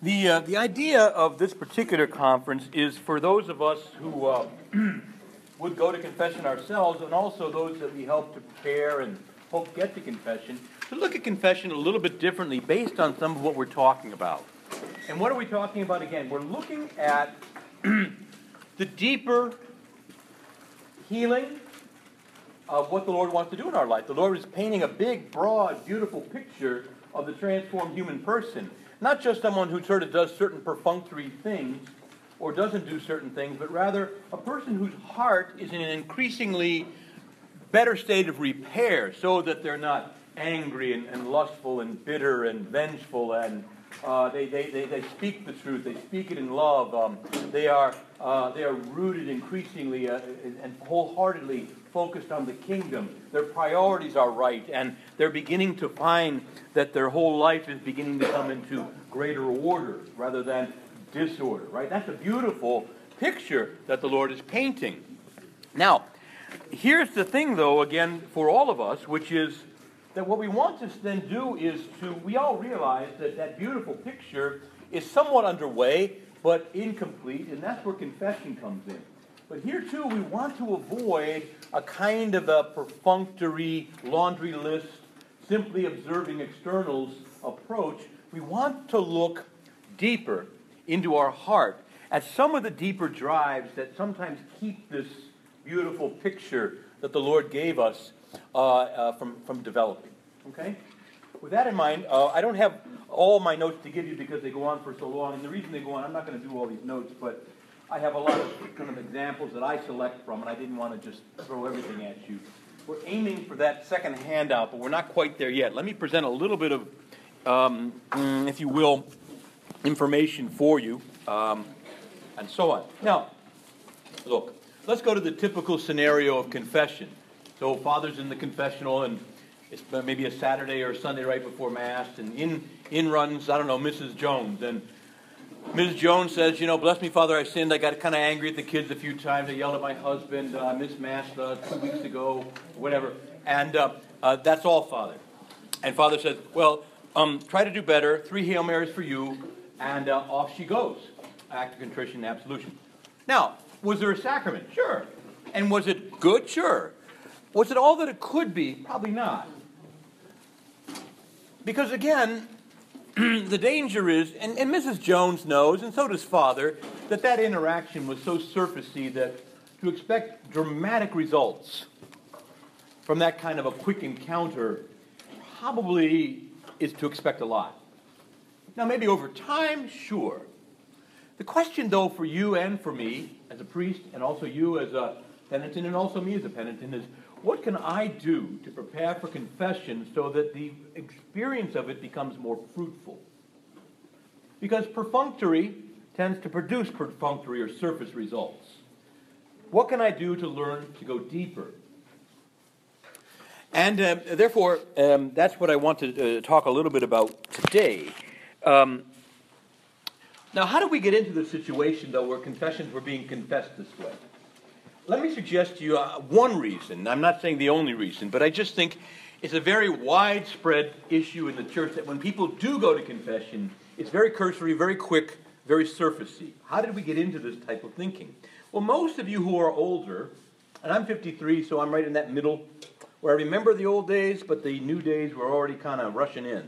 The idea of this particular conference is for those of us who would go to confession ourselves, and also those that we help to prepare and hope get to confession, to look at confession a little bit differently based on some of what we're talking about. And what are we talking about again? We're looking at the deeper healing of what the Lord wants to do in our life. The Lord is painting a big, broad, beautiful picture of the transformed human person. Not just someone who sort of does certain perfunctory things or doesn't do certain things, but rather a person whose heart is in an increasingly better state of repair, so that they're not angry and lustful and bitter and vengeful, and they speak the truth. They speak it in love. They are rooted increasingly and wholeheartedly focused on the kingdom. Their priorities are right, and they're beginning to find that their whole life is beginning to come into greater order rather than disorder, right? That's a beautiful picture that the Lord is painting. Now, here's the thing, though, again, for all of us, which is that what we want to then do is we all realize that that beautiful picture is somewhat underway, but incomplete, and that's where confession comes in. But here, too, we want to avoid a kind of a perfunctory laundry list, simply observing externals approach. We want to look deeper into our heart at some of the deeper drives that sometimes keep this beautiful picture that the Lord gave us from developing. Okay? With that in mind, I don't have all my notes to give you because they go on for so long. And the reason they go on, I'm not going to do all these notes, but I have a lot of kind of examples that I select from, and I didn't want to just throw everything at you. We're aiming for that second handout, but we're not quite there yet. Let me present a little bit of, if you will, information for you, and so on. Now, look, let's go to the typical scenario of confession. So Father's in the confessional, and it's maybe a Saturday or a Sunday right before Mass, and in runs, I don't know, Mrs. Jones. And Mrs. Jones says, bless me, Father, I sinned. I got kind of angry at the kids a few times. I yelled at my husband. I missed Mass 2 weeks ago, whatever. And that's all, Father. And Father says, well, try to do better. 3 Hail Marys for you. And off she goes. Act of contrition and absolution. Now, was there a sacrament? Sure. And was it good? Sure. Was it all that it could be? Probably not. Because again, the danger is, and Mrs. Jones knows, and so does Father, that interaction was so surfacey that to expect dramatic results from that kind of a quick encounter probably is to expect a lot. Now, maybe over time, sure. The question, though, for you and for me as a priest, and also you as a penitent, and also me as a penitent, is what can I do to prepare for confession so that the experience of it becomes more fruitful? Because perfunctory tends to produce perfunctory or surface results. What can I do to learn to go deeper? And therefore, that's what I want to talk a little bit about today. Now, how do we get into the situation, though, where confessions were being confessed this way? Let me suggest to you one reason. I'm not saying the only reason, but I just think it's a very widespread issue in the church that when people do go to confession, it's very cursory, very quick, very surfacey. How did we get into this type of thinking? Well, most of you who are older, and I'm 53, so I'm right in that middle, where I remember the old days, but the new days were already kind of rushing in.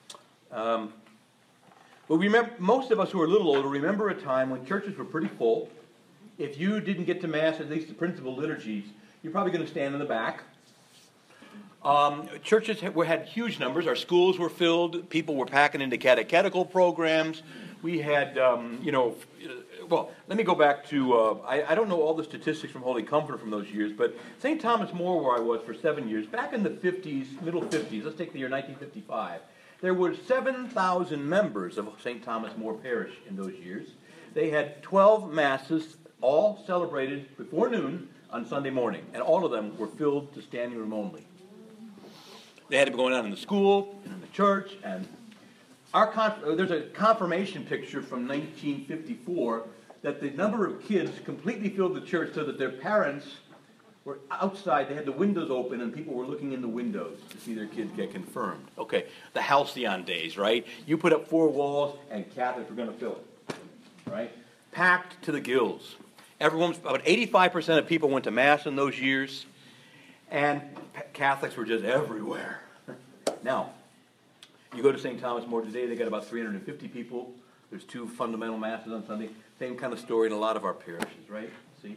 But most of us who are a little older remember a time when churches were pretty full. If you didn't get to Mass, at least the principal liturgies, you're probably going to stand in the back. Churches had huge numbers. Our schools were filled. People were packing into catechetical programs. We had, well, let me go back to, I don't know all the statistics from Holy Comfort from those years, but St. Thomas More, where I was for 7 years, back in the 50s, middle 50s, let's take the year 1955, there were 7,000 members of St. Thomas More Parish in those years. They had 12 Masses, all celebrated before noon on Sunday morning, and all of them were filled to standing room only. They had to be going on in the school, and in the church, and there's a confirmation picture from 1954 that the number of kids completely filled the church so that their parents were outside. They had the windows open, and people were looking in the windows to see their kids get confirmed. Okay, the halcyon days, right? You put up 4 walls, and Catholics were going to fill it, right? Packed to the gills. About 85% of people went to Mass in those years, and Catholics were just everywhere. Now, you go to St. Thomas More today, they got about 350 people. There's 2 fundamental Masses on Sunday. Same kind of story in a lot of our parishes, right? See?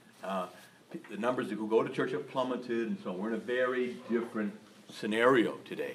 The numbers who go to church have plummeted, and so we're in a very different scenario today.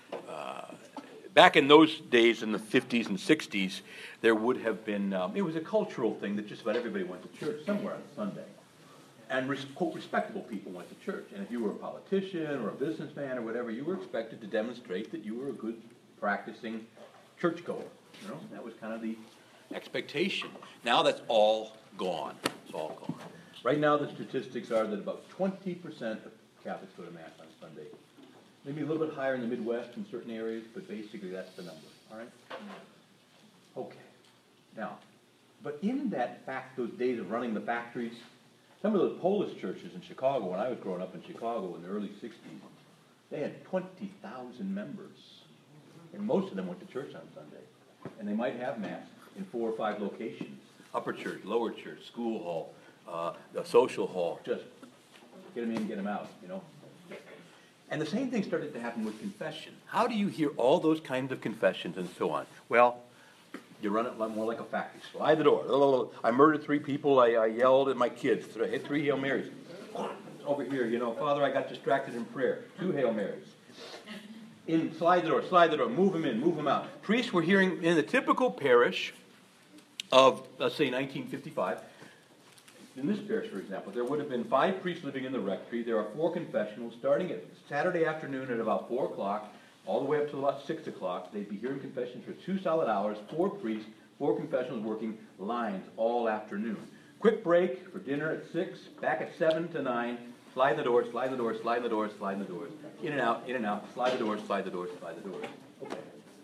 Back in those days, in the 50s and 60s, there would have been, it was a cultural thing that just about everybody went to church somewhere on Sunday. And respectable people went to church. And if you were a politician or a businessman or whatever, you were expected to demonstrate that you were a good practicing churchgoer. You know, that was kind of the expectation. Now that's all gone. It's all gone. Right now the statistics are that about 20% of Catholics go to Mass on Sunday. Maybe a little bit higher in the Midwest in certain areas, but basically that's the number. All right? Okay. Now, but in that fact, those days of running the factories, some of the Polish churches in Chicago, when I was growing up in Chicago in the early 60s, they had 20,000 members. And most of them went to church on Sunday. And they might have Mass in 4 or 5 locations. Upper church, lower church, school hall, the social hall. Just get them in, get them out, you know. And the same thing started to happen with confession. How do you hear all those kinds of confessions and so on? Well, you run it more like a factory. Slide the door. I murdered 3 people. I yelled at my kids. I hit 3 Hail Marys. Over here, you know, Father, I got distracted in prayer. 2 Hail Marys. Slide the door, move them in, move them out. Priests were hearing in the typical parish of, let's say, 1955. In this parish, for example, there would have been 5 priests living in the rectory. There are 4 confessionals starting at Saturday afternoon at about 4 o'clock, all the way up to about 6 o'clock. They'd be hearing confessions for 2 solid hours, 4 priests, 4 confessionals working lines all afternoon. Quick break for dinner at 6, back at 7 to 9. Slide the doors, slide the doors, slide the doors, slide the doors. In and out, slide the doors, slide the doors, slide the doors. Okay.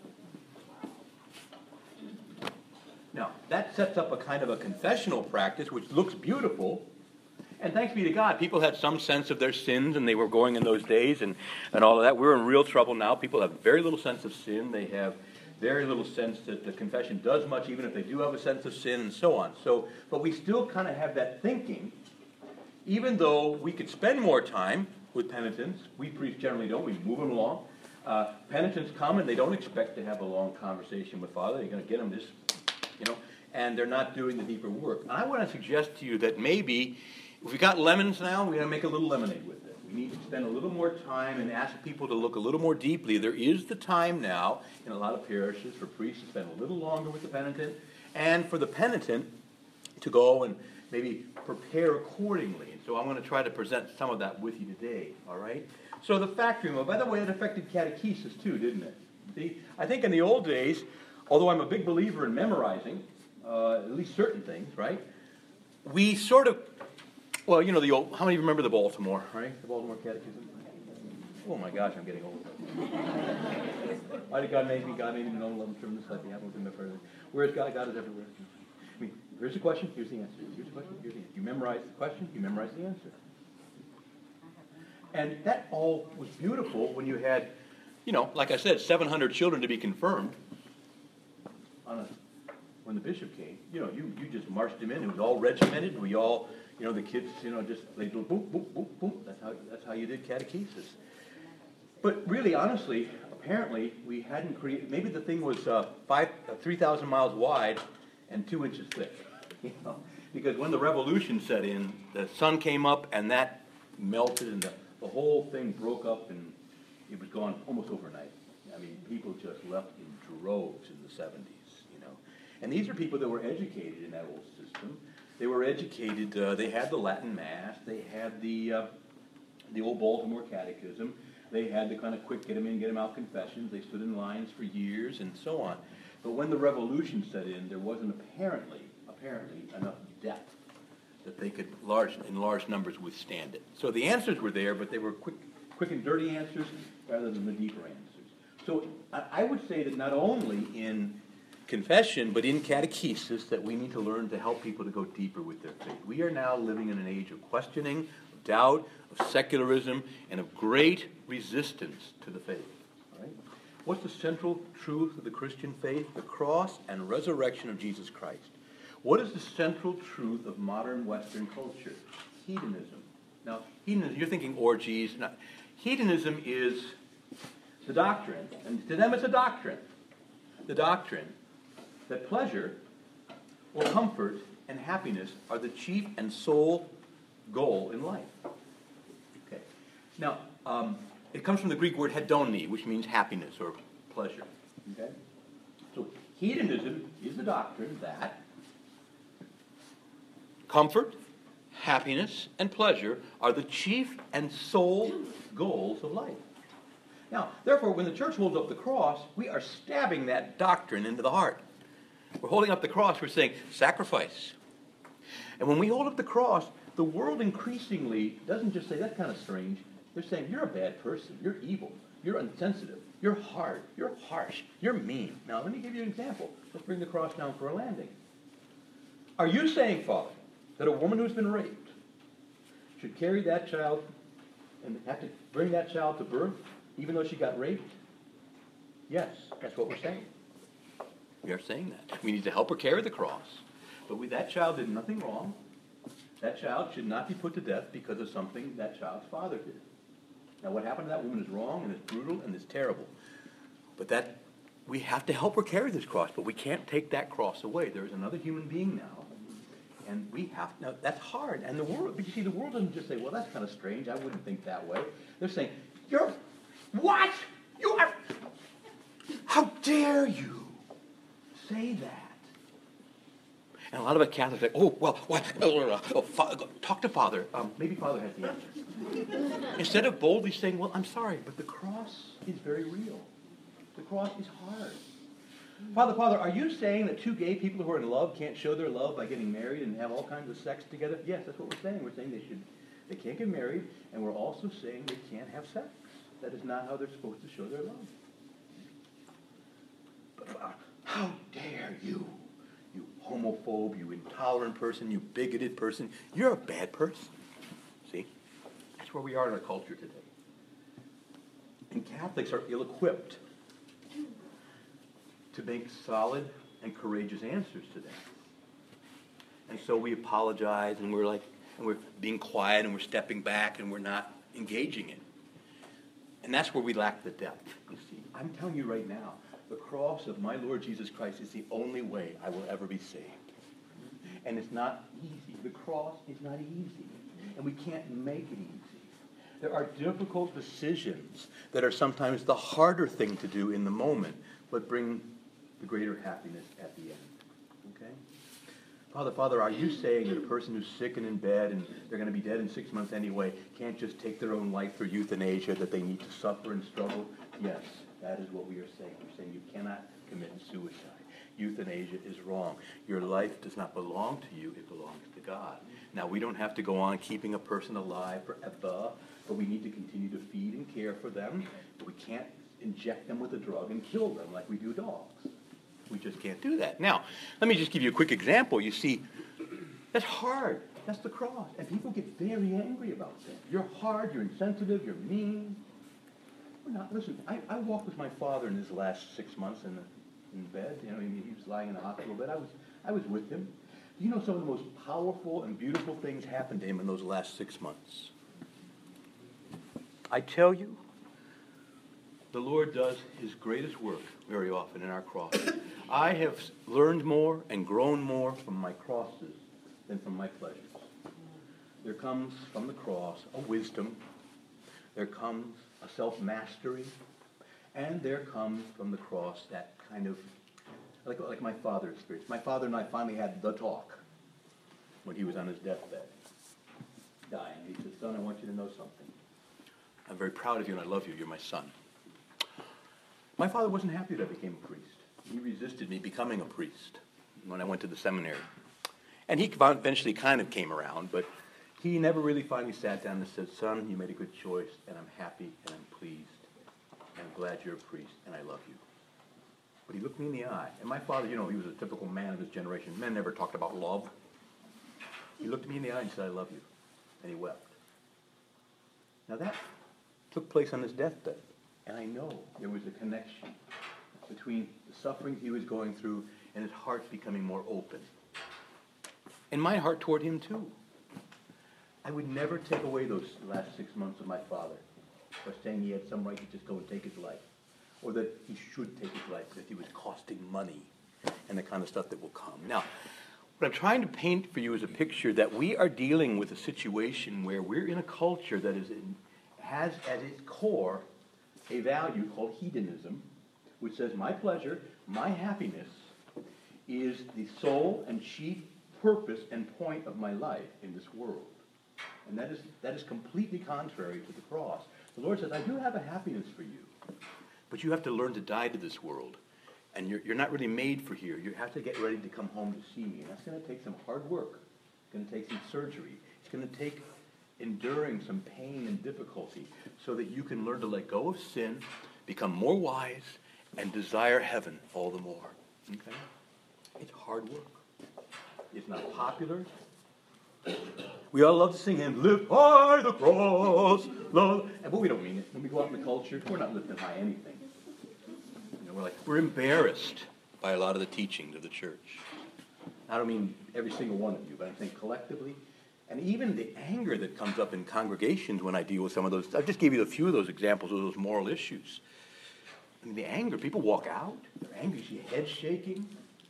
Now, that sets up a kind of a confessional practice which looks beautiful. And thanks be to God, people had some sense of their sins, and they were going in those days and all of that. We're in real trouble now. People have very little sense of sin. They have very little sense that the confession does much, even if they do have a sense of sin and so on. But we still kind of have that thinking, even though we could spend more time with penitents. We priests generally don't. We move them along. Penitents come, and they don't expect to have a long conversation with Father. They're going to get them this, you know, and they're not doing the deeper work. And I want to suggest to you that maybe, if we got lemons now, we're going to make a little lemonade with it. We need to spend a little more time and ask people to look a little more deeply. There is the time now in a lot of parishes for priests to spend a little longer with the penitent, and for the penitent to go and maybe prepare accordingly. And so I'm going to try to present some of that with you today, all right? So the factory mode, by the way, it affected catechesis too, didn't it? See, I think in the old days, although I'm a big believer in memorizing, at least certain things, right? We sort of, well, you know, the old, how many remember the Baltimore, right? The Baltimore Catechism? Oh my gosh, I'm getting old. Why did God make me? God made me to know love and from this life, the apple of my further. Where is God? God is everywhere. I mean, here's the question, here's the answer. Here's the question, here's the answer. You memorize the question, you memorize the answer. And that all was beautiful when you had, you know, like I said, 700 children to be confirmed. When the bishop came, you know, you just marched him in. It was all regimented. We all, you know, the kids, you know, just they do boom, boom, boom, boom. That's how you did catechesis. But really, honestly, apparently, we hadn't created. Maybe the thing was 3,000 miles wide and 2 inches thick. You know, because when the revolution set in, the sun came up and that melted, and the whole thing broke up, and it was gone almost overnight. I mean, people just left in droves in the 70s. And these are people that were educated in that old system. They were educated, they had the Latin Mass, they had the old Baltimore Catechism, they had the kind of quick get them in, get them out confessions, they stood in lines for years and so on. But when the revolution set in, there wasn't apparently enough depth that they could in large numbers withstand it. So the answers were there, but they were quick and dirty answers rather than the deeper answers. So I would say that not only in confession, but in catechesis, that we need to learn to help people to go deeper with their faith. We are now living in an age of questioning, of doubt, of secularism, and of great resistance to the faith. All right? What's the central truth of the Christian faith? The cross and resurrection of Jesus Christ. What is the central truth of modern Western culture? Hedonism. Now, hedonism, you're thinking orgies. Now, hedonism is the doctrine, and to them it's a doctrine. The doctrine that pleasure or comfort and happiness are the chief and sole goal in life. Okay. Now, it comes from the Greek word hedoni, which means happiness or pleasure. Okay? So, hedonism is the doctrine that comfort, happiness, and pleasure are the chief and sole goals of life. Now, therefore, when the church holds up the cross, we are stabbing that doctrine into the heart. We're holding up the cross, we're saying, sacrifice. And when we hold up the cross, the world increasingly doesn't just say, that's kind of strange. They're saying, you're a bad person, you're evil, you're insensitive, you're hard, you're harsh, you're mean. Now, let me give you an example. Let's bring the cross down for a landing. Are you saying, Father, that a woman who's been raped should carry that child and have to bring that child to birth, even though she got raped? Yes, that's what we're saying. We are saying that. We need to help her carry the cross. But that child did nothing wrong. That child should not be put to death because of something that child's father did. Now, what happened to that woman is wrong and it's brutal and it's terrible. But we have to help her carry this cross, but we can't take that cross away. There is another human being now. And we have, now that's hard. And the world, but you see, the world doesn't just say, well, that's kind of strange. I wouldn't think that way. They're saying, what? You are, how dare you say that? And a lot of Catholics say, oh, well, what? Talk to Father. Maybe Father has the answer. Instead of boldly saying, well, I'm sorry, but the cross is very real. The cross is hard. Father, are you saying that two gay people who are in love can't show their love by getting married and have all kinds of sex together? Yes, that's what we're saying. We're saying they can't get married, and we're also saying they can't have sex. That is not how they're supposed to show their love. But how dare you? You homophobe, you intolerant person, you bigoted person. You're a bad person. See? That's where we are in our culture today. And Catholics are ill-equipped to make solid and courageous answers to that. And so we apologize, and we're being quiet, and we're stepping back, and we're not engaging it. And that's where we lack the depth. You see, I'm telling you right now, the cross of my Lord Jesus Christ is the only way I will ever be saved. And it's not easy. The cross is not easy. And we can't make it easy. There are difficult decisions that are sometimes the harder thing to do in the moment, but bring the greater happiness at the end. Okay? Father, are you saying that a person who's sick and in bed and they're going to be dead in 6 months anyway can't just take their own life through euthanasia, that they need to suffer and struggle? Yes, that is what we are saying. We're saying you cannot commit suicide. Euthanasia is wrong. Your life does not belong to you, it belongs to God. Now, we don't have to go on keeping a person alive forever, but we need to continue to feed and care for them. But we can't inject them with a drug and kill them like we do dogs. We just can't do that. Now, let me just give you a quick example. You see, that's hard. That's the cross. And people get very angry about that. You're hard, you're insensitive, you're mean. We're not. Listen, I walked with my father in his last 6 months in bed. You know, he was lying in a hospital bed. I was with him. You know, some of the most powerful and beautiful things happened to him in those last 6 months. I tell you, the Lord does his greatest work very often in our crosses. I have learned more and grown more from my crosses than from my pleasures. There comes from the cross a wisdom. There comes a self-mastery. And there comes from the cross that kind of, like my father experienced. My father and I finally had the talk when he was on his deathbed, dying. He said, son, I want you to know something. I'm very proud of you and I love you. You're my son. My father wasn't happy that I became a priest. He resisted me becoming a priest when I went to the seminary. And he eventually kind of came around, but he never really finally sat down and said, son, you made a good choice, and I'm happy, and I'm pleased, and I'm glad you're a priest, and I love you. But he looked me in the eye. And my father, you know, he was a typical man of his generation. Men never talked about love. He looked me in the eye and said, I love you. And he wept. Now that took place on his deathbed, and I know there was a connection between the suffering he was going through and his heart becoming more open. And my heart toward him too. I would never take away those last 6 months of my father by saying he had some right to just go and take his life, or that he should take his life because he was costing money and the kind of stuff that will come. Now, what I'm trying to paint for you is a picture that we are dealing with a situation where we're in a culture that has at its core a value called hedonism, which says my pleasure, my happiness is the sole and chief purpose and point of my life in this world. And that is completely contrary to the cross. The Lord says, I do have a happiness for you, but you have to learn to die to this world. And you're not really made for here. You have to get ready to come home to see me. And that's going to take some hard work. It's going to take some surgery. It's going to take enduring some pain and difficulty so that you can learn to let go of sin, become more wise, and desire heaven all the more. Okay? It's hard work. It's not popular. We all love to sing hymns, lift high the cross, love. But we don't mean it. When we go out in the culture, we're not lifting high anything. We're embarrassed by a lot of the teachings of the church. I don't mean every single one of you, but I'm saying collectively. And even the anger that comes up in congregations when I deal with some of those. I just gave you a few of those examples of those moral issues. I mean, the anger, people walk out, they're angry, you see heads shaking.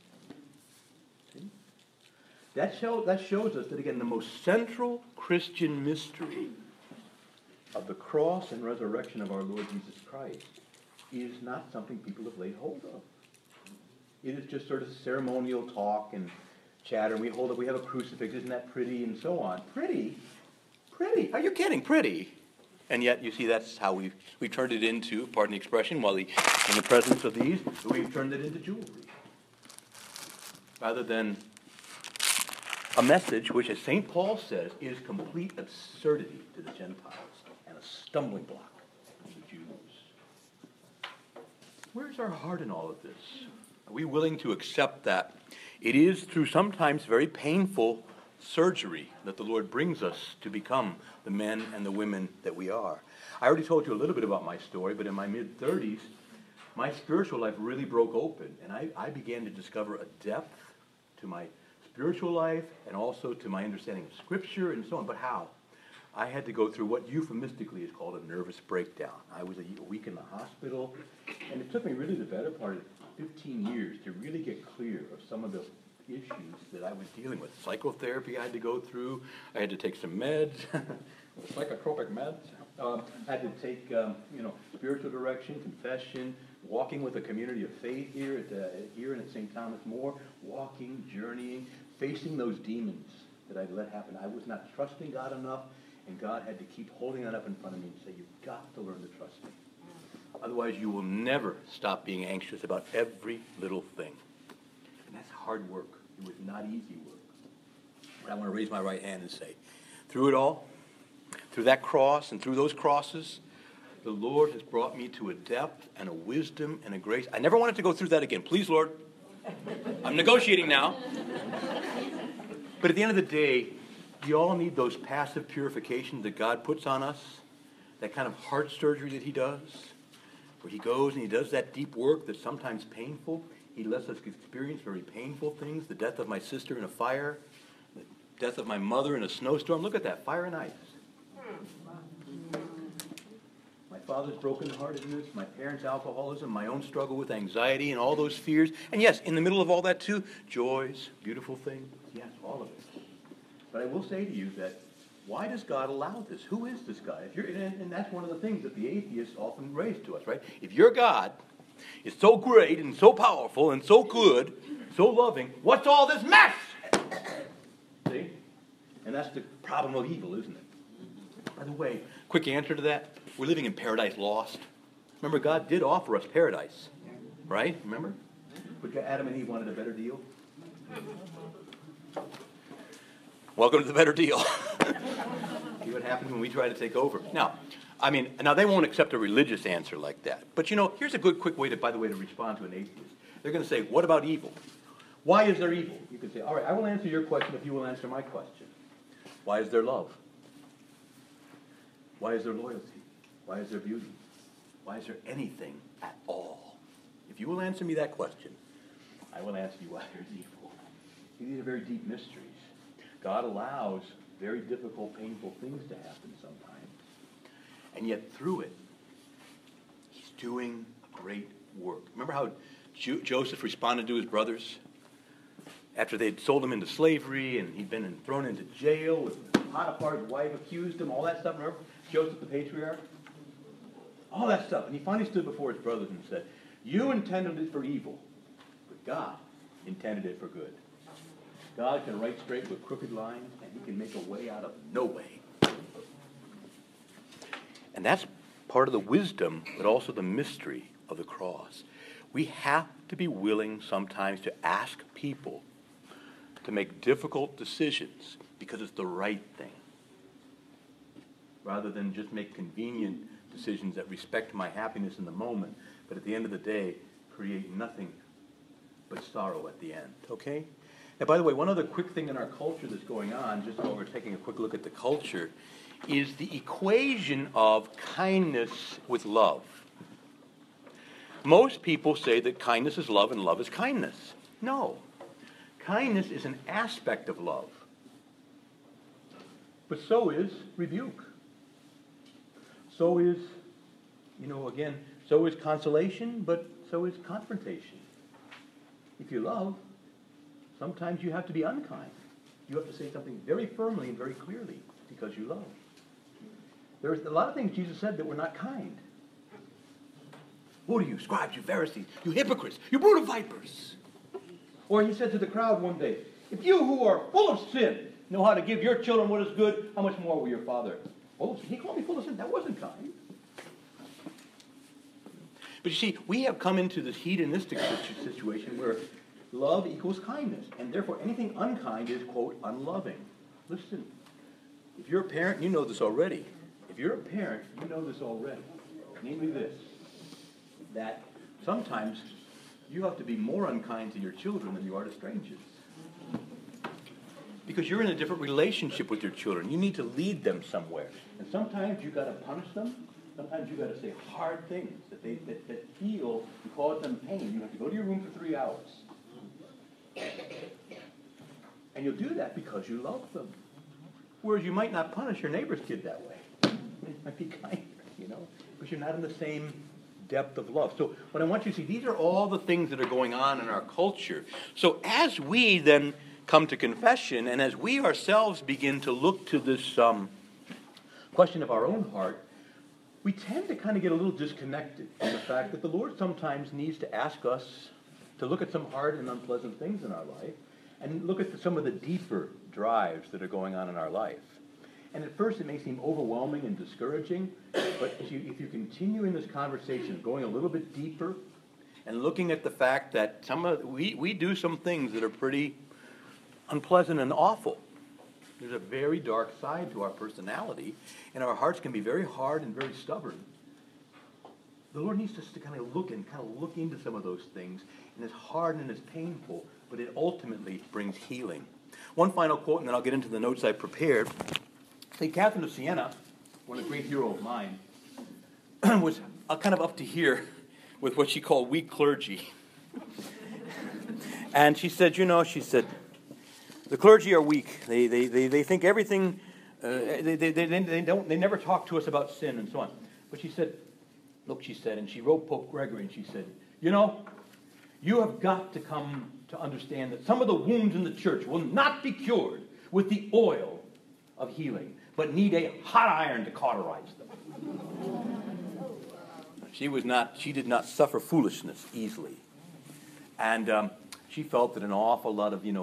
See? That shows us that, again, the most central Christian mystery of the cross and resurrection of our Lord Jesus Christ is not something people have laid hold of. It is just sort of ceremonial talk and chatter. We hold up, we have a crucifix, isn't that pretty, and so on. Pretty? Pretty? Are you kidding? Pretty? And yet, you see, that's how we turned it into, pardon the expression, in the presence of these, we've turned it into jewelry. Rather than a message which, as St. Paul says, is complete absurdity to the Gentiles and a stumbling block to the Jews. Where's our heart in all of this? Are we willing to accept that it is through sometimes very painful surgery that the Lord brings us to become the men and the women that we are? I already told you a little bit about my story, but in my mid-30s, my spiritual life really broke open, and I began to discover a depth to my spiritual life and also to my understanding of Scripture and so on. But how? I had to go through what euphemistically is called a nervous breakdown. I was a week in the hospital, and it took me really the better part of 15 years to really get clear of some of the issues that I was dealing with. Psychotherapy I had to go through. I had to take some meds, psychotropic meds. I had to take, spiritual direction, confession, walking with a community of faith here at St. Thomas More, walking, journeying, facing those demons that I'd let happen. I was not trusting God enough, and God had to keep holding that up in front of me and say, you've got to learn to trust me. Otherwise, you will never stop being anxious about every little thing. And that's hard work. It was not easy work. But I want to raise my right hand and say, through it all, through that cross and through those crosses, the Lord has brought me to a depth and a wisdom and a grace. I never wanted to go through that again. Please, Lord. I'm negotiating now. But at the end of the day, you all need those passive purifications that God puts on us, that kind of heart surgery that he does, where he goes and he does that deep work that's sometimes painful. He lets us experience very painful things, the death of my sister in a fire, the death of my mother in a snowstorm. Look at that, fire and ice. My father's brokenheartedness, my parents' alcoholism, my own struggle with anxiety and all those fears. And yes, in the middle of all that too, joys, beautiful things. Yes, all of it. But I will say to you that why does God allow this? Who is this God? And that's one of the things that the atheists often raise to us, right? If your God is so great and so powerful and so good, so loving, what's all this mess? See? And that's the problem of evil, isn't it? By the way, quick answer to that. We're living in paradise lost. Remember, God did offer us paradise. Right? Remember? But Adam and Eve wanted a better deal. Welcome to the better deal. See what happens when we try to take over. Now they won't accept a religious answer like that. But here's a good quick way to respond to an atheist. They're going to say, what about evil? Why is there evil? You can say, all right, I will answer your question if you will answer my question. Why is there love? Why is there loyalty? Why is there beauty? Why is there anything at all? If you will answer me that question, I will answer you why there's evil. These are very deep mysteries. God allows very difficult, painful things to happen sometimes. And yet through it, he's doing a great work. Remember how Joseph responded to his brothers? After they'd sold him into slavery and he'd been thrown into jail with Potiphar's wife accused him, all that stuff. Remember Joseph the patriarch? All that stuff. And he finally stood before his brothers and said, you intended it for evil, but God intended it for good. God can write straight with crooked lines, and he can make a way out of no way. And that's part of the wisdom, but also the mystery of the cross. We have to be willing sometimes to ask people to make difficult decisions because it's the right thing, rather than just make convenient decisions that respect my happiness in the moment, but at the end of the day, create nothing but sorrow at the end, okay? Now, by the way, one other quick thing in our culture that's going on, just while we're taking a quick look at the culture, is the equation of kindness with love. Most people say that kindness is love and love is kindness. No. Kindness is an aspect of love. But so is rebuke. So is, so is consolation, but so is confrontation. If you love, sometimes you have to be unkind. You have to say something very firmly and very clearly because you love. There's a lot of things Jesus said that were not kind. Woe to you, scribes, you Pharisees, you hypocrites, you brood of vipers. Or he said to the crowd one day, if you who are full of sin know how to give your children what is good, how much more will your Father? Oh, he called me full of sin. That wasn't kind. But you see, we have come into this hedonistic situation where love equals kindness, and therefore anything unkind is, quote, unloving. Listen, if you're a parent, you know this already. If you're a parent, you know this already. Namely this, that sometimes you have to be more unkind to your children than you are to strangers. Because you're in a different relationship with your children. You need to lead them somewhere. And sometimes you've got to punish them. Sometimes you've got to say hard things that feel and cause them pain. You have to go to your room for 3 hours. And you'll do that because you love them. Whereas you might not punish your neighbor's kid that way. It might be kinder, because you're not in the same depth of love. So what I want you to see, these are all the things that are going on in our culture. So as we then come to confession, and as we ourselves begin to look to this question of our own heart, we tend to kind of get a little disconnected from the fact that the Lord sometimes needs to ask us to look at some hard and unpleasant things in our life and look at some of the deeper drives that are going on in our life. And at first it may seem overwhelming and discouraging, but if you continue in this conversation, going a little bit deeper and looking at the fact that we do some things that are pretty unpleasant and awful. There's a very dark side to our personality, and our hearts can be very hard and very stubborn. The Lord needs us to kind of look into some of those things, and it's hard and it's painful, but it ultimately brings healing. One final quote, and then I'll get into the notes I prepared. St. Catherine of Siena, one a great hero of mine, was kind of up to here with what she called weak clergy. And she said, the clergy are weak. They think everything. They never talk to us about sin and so on. But she said, and she wrote Pope Gregory, and she said, you have got to come to understand that some of the wounds in the church will not be cured with the oil of healing, but need a hot iron to cauterize them. She did not suffer foolishness easily, and she felt that an awful lot of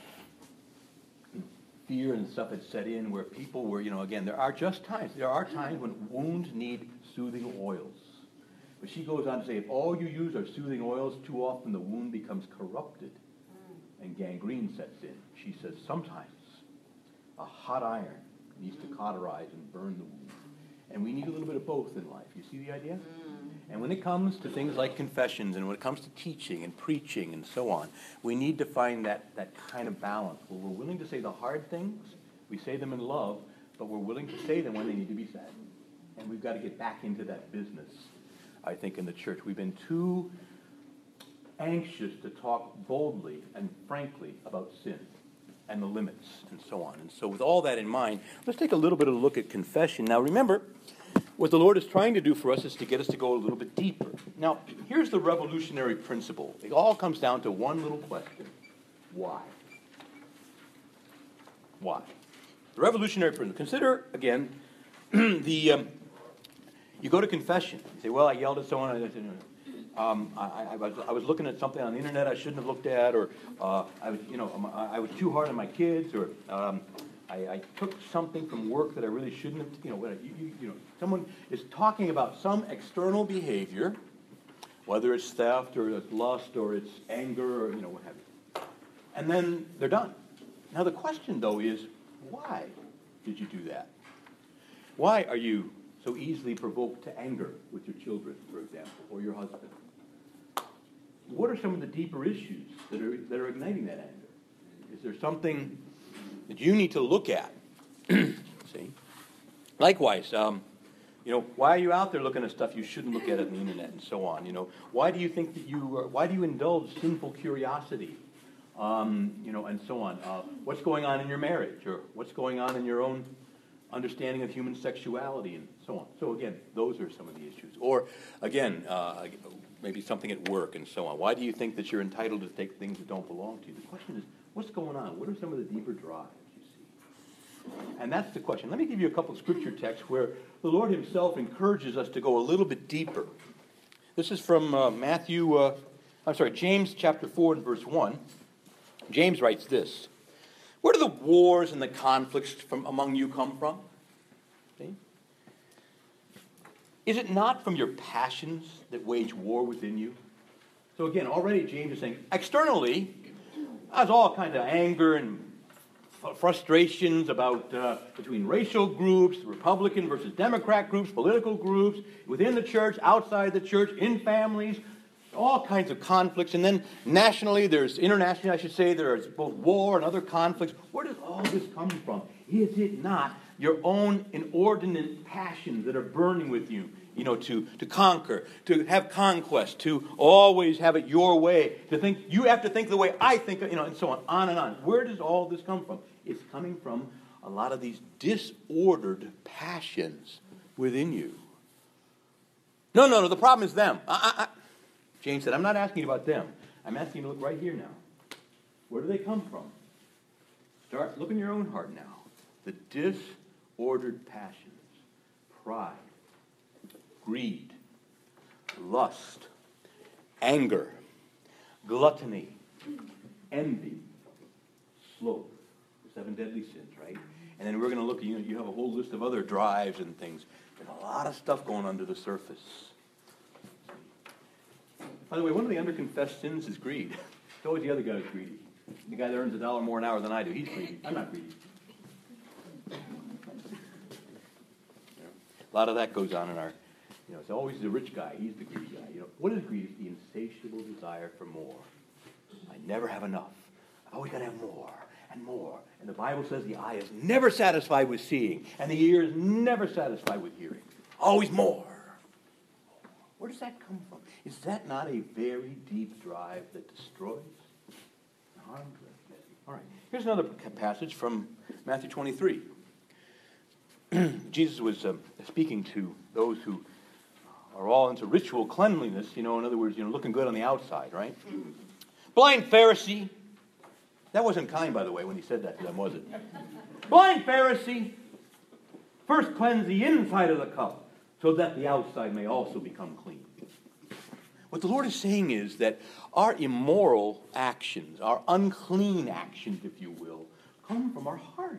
fear and stuff had set in where people were, again, there are times when wounds need soothing oils. But she goes on to say, if all you use are soothing oils, too often the wound becomes corrupted and gangrene sets in. She says, sometimes a hot iron needs to cauterize and burn the wound. And we need a little bit of both in life. You see the idea? And when it comes to things like confessions and when it comes to teaching and preaching and so on, we need to find that kind of balance where we're willing to say the hard things, we say them in love, but we're willing to say them when they need to be said. And we've got to get back into that business, I think, in the church. We've been too anxious to talk boldly and frankly about sin and the limits and so on. And so with all that in mind, let's take a little bit of a look at confession. Now remember, what the Lord is trying to do for us is to get us to go a little bit deeper. Now, here's the revolutionary principle. It all comes down to one little question. Why? Why? The revolutionary principle. Consider, again, you go to confession. You say, well, I yelled at someone. I was looking at something on the internet I shouldn't have looked at, or I was too hard on my kids, or I took something from work that I really shouldn't have. Someone is talking about some external behavior, whether it's theft or it's lust or it's anger or what have you, and then they're done. Now the question though is, why did you do that? Why are you so easily provoked to anger with your children, for example, or your husband? What are some of the deeper issues that are igniting that anger? Is there something that you need to look at? See? Likewise, why are you out there looking at stuff you shouldn't look at on the internet and so on? Why do you think that why do you indulge sinful curiosity? And so on. What's going on in your marriage, or what's going on in your own understanding of human sexuality, and so on. So again, those are some of the issues. Or again, maybe something at work and so on. Why do you think that you're entitled to take things that don't belong to you? The question is, what's going on? What are some of the deeper drives you see? And that's the question. Let me give you a couple of scripture texts where the Lord himself encourages us to go a little bit deeper. This is from James chapter 4 and verse 1. James writes this: where do the wars and the conflicts among you come from? See? Is it not from your passions that wage war within you? So again, already James is saying, externally, there's all kinds of anger and frustrations about between racial groups, Republican versus Democrat groups, political groups, within the church, outside the church, in families, all kinds of conflicts. And then internationally, there's both war and other conflicts. Where does all this come from? Is it not your own inordinate passions that are burning with you, to conquer, to have conquest, to always have it your way, to think, you have to think the way I think, and so on and on. Where does all this come from? It's coming from a lot of these disordered passions within you. No, the problem is them. James said, I'm not asking you about them. I'm asking you to look right here now. Where do they come from? Look in your own heart now. The disordered passions. Pride. Greed. Lust. Anger. Gluttony. Envy. Sloth. The 7 deadly sins, right? And then we're going to look, you have a whole list of other drives and things. There's a lot of stuff going under the surface. By the way, one of the underconfessed sins is greed. It's always the other guy who's greedy. The guy that earns $1 more an hour than I do, he's greedy. I'm not greedy. A lot of that goes on in our, it's always the rich guy. He's the greedy guy. What is greed? It's the insatiable desire for more. I never have enough. I've always got to have more and more. And the Bible says the eye is never satisfied with seeing, and the ear is never satisfied with hearing. Always more. Where does that come from? Is that not a very deep drive that destroys and harms us? All right. Here's another passage from Matthew 23. Jesus was speaking to those who are all into ritual cleanliness, in other words, looking good on the outside, right? Blind Pharisee. That wasn't kind, by the way, when he said that to them, was it? Blind Pharisee. First cleanse the inside of the cup, so that the outside may also become clean. What the Lord is saying is that our immoral actions, our unclean actions, if you will, come from our heart.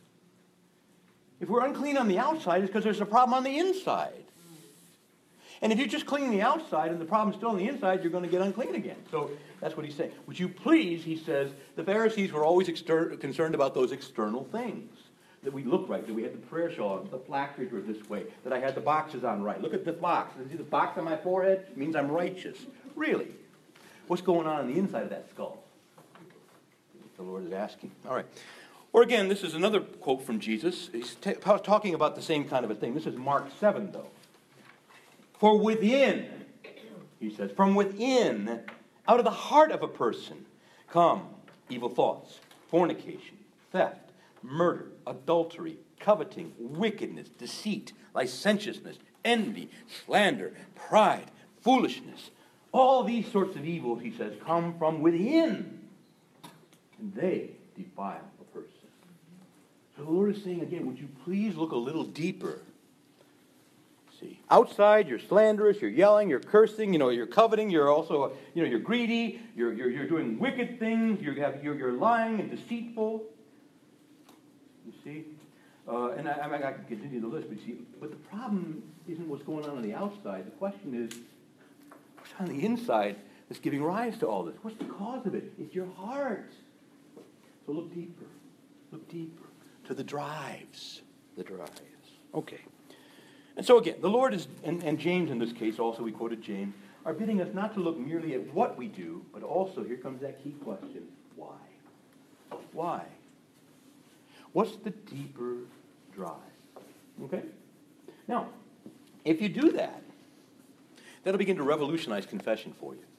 If we're unclean on the outside, it's because there's a problem on the inside. And if you just clean the outside and the problem's still on the inside, you're going to get unclean again. So that's what he's saying. Would you please, he says, the Pharisees were always concerned about those external things. That we look right, that we had the prayer shawl, the placards were this way, that I had the boxes on right. Look at the box. See the box on my forehead? It means I'm righteous. Really? What's going on the inside of that skull? The Lord is asking. All right. Or again, this is another quote from Jesus. He's talking about the same kind of a thing. This is Mark 7, though. For within, he says, from within, out of the heart of a person, come evil thoughts, fornication, theft, murder, adultery, coveting, wickedness, deceit, licentiousness, envy, slander, pride, foolishness. All these sorts of evils, he says, come from within, and they defile a person. So the Lord is saying again, would you please look a little deeper? See, outside you're slanderous, you're yelling, you're cursing, you're coveting, you're also, you're greedy, you're doing wicked things, you're lying and deceitful. You see, and I can continue the list, but the problem isn't what's going on the outside. The question is, what's on the inside that's giving rise to all this? What's the cause of it? It's your heart. So look deeper. Look deeper to the drives. The drives. Okay. And so again, the Lord is, and James in this case, also we quoted James, are bidding us not to look merely at what we do, but also, here comes that key question, why? Why? What's the deeper drive? Okay? Now, if you do that, that'll begin to revolutionize confession for you.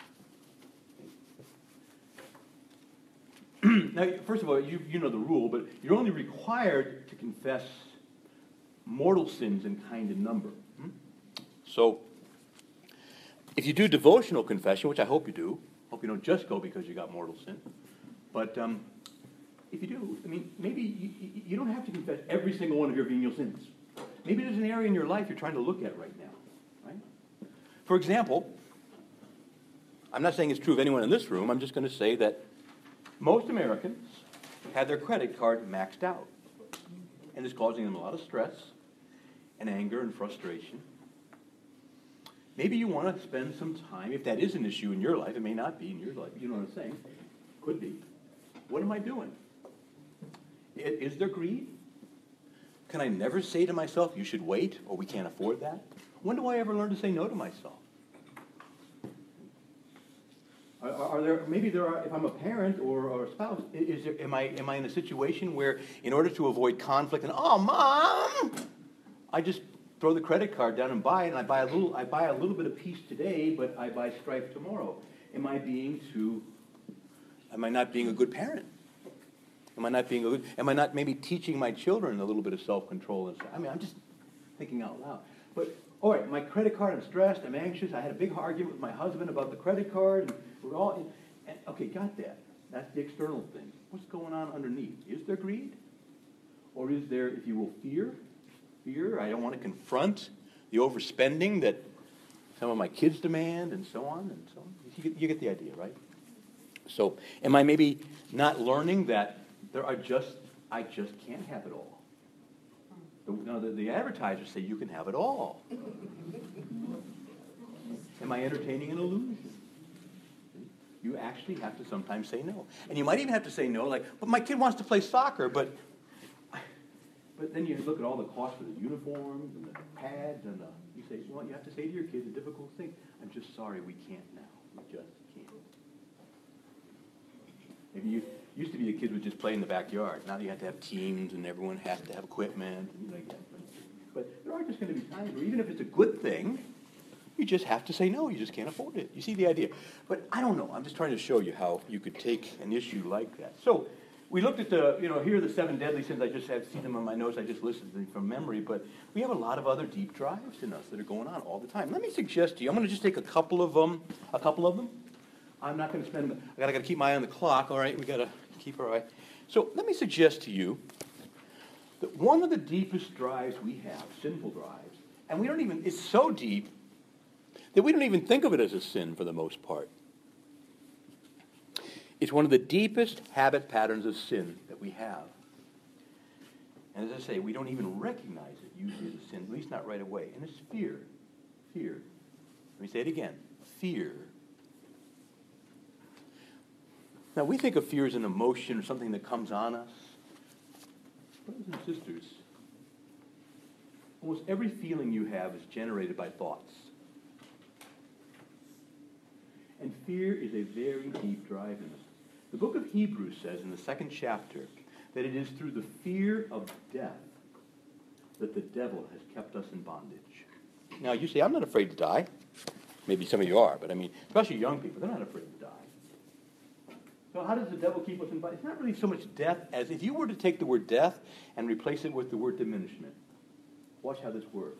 Now, first of all, you know the rule, but you're only required to confess mortal sins in kind and number. So, if you do devotional confession, which I hope you do, hope you don't just go because you got mortal sin, but if you do, maybe you don't have to confess every single one of your venial sins. Maybe there's an area in your life you're trying to look at right now, right? For example, I'm not saying it's true of anyone in this room, I'm just going to say that most Americans had their credit card maxed out, and it's causing them a lot of stress and anger and frustration. Maybe you want to spend some time, if that is an issue in your life, it may not be in your life, you know what I'm saying, could be. What am I doing? Is there greed? Can I never say to myself, you should wait, or we can't afford that? When do I ever learn to say no to myself? If I'm a parent or a spouse, am I in a situation where, in order to avoid conflict, and Mom, I just throw the credit card down and buy it, and I buy a little bit of peace today, but I buy strife tomorrow. Am I not being a good parent? Am I not maybe teaching my children a little bit of self-control? I'm just thinking out loud. But, all right, my credit card, I'm stressed, I'm anxious, I had a big argument with my husband about the credit card, and we're all, okay, got that. That's the external thing. What's going on underneath? Is there greed? Or is there, if you will, fear? Fear, I don't want to confront the overspending that some of my kids demand, and so on and so on. You get the idea, right? So, am I maybe not learning that I just can't have it all? Now, the advertisers say you can have it all. Am I entertaining an illusion? You actually have to sometimes say no. And you might even have to say no, but my kid wants to play soccer, but then you look at all the costs for the uniforms and the pads, and you say, you have to say to your kids a difficult thing. I'm just sorry, we can't now. We just can't. Maybe you used to be the kids would just play in the backyard. Now you have to have teams, and everyone has to have equipment. But there are just going to be times where even if it's a good thing, you just have to say no. You just can't afford it. You see the idea. But I don't know. I'm just trying to show you how you could take an issue like that. So we looked at here are the 7 deadly sins. I just have seen them on my notes. I just listed them from memory. But we have a lot of other deep drives in us that are going on all the time. Let me suggest to you, I'm going to just take a couple of them. I'm not going to spend, I got to keep my eye on the clock. All right, we got to keep our eye. So let me suggest to you that one of the deepest drives we have, sinful drives, and it's so deep that we don't even think of it as a sin for the most part. It's one of the deepest habit patterns of sin that we have. And as I say, we don't even recognize it usually as a sin, at least not right away. And it's fear. Fear. Let me say it again. Fear. Now, we think of fear as an emotion or something that comes on us. Brothers and sisters, almost every feeling you have is generated by thoughts. And fear is a very deep drive in us. The book of Hebrews says in the 2nd chapter that it is through the fear of death that the devil has kept us in bondage. Now, you say, I'm not afraid to die. Maybe some of you are, but I mean, especially young people, they're not afraid to die. So how does the devil keep us in bondage? It's not really so much death as if you were to take the word death and replace it with the word diminishment. Watch how this works.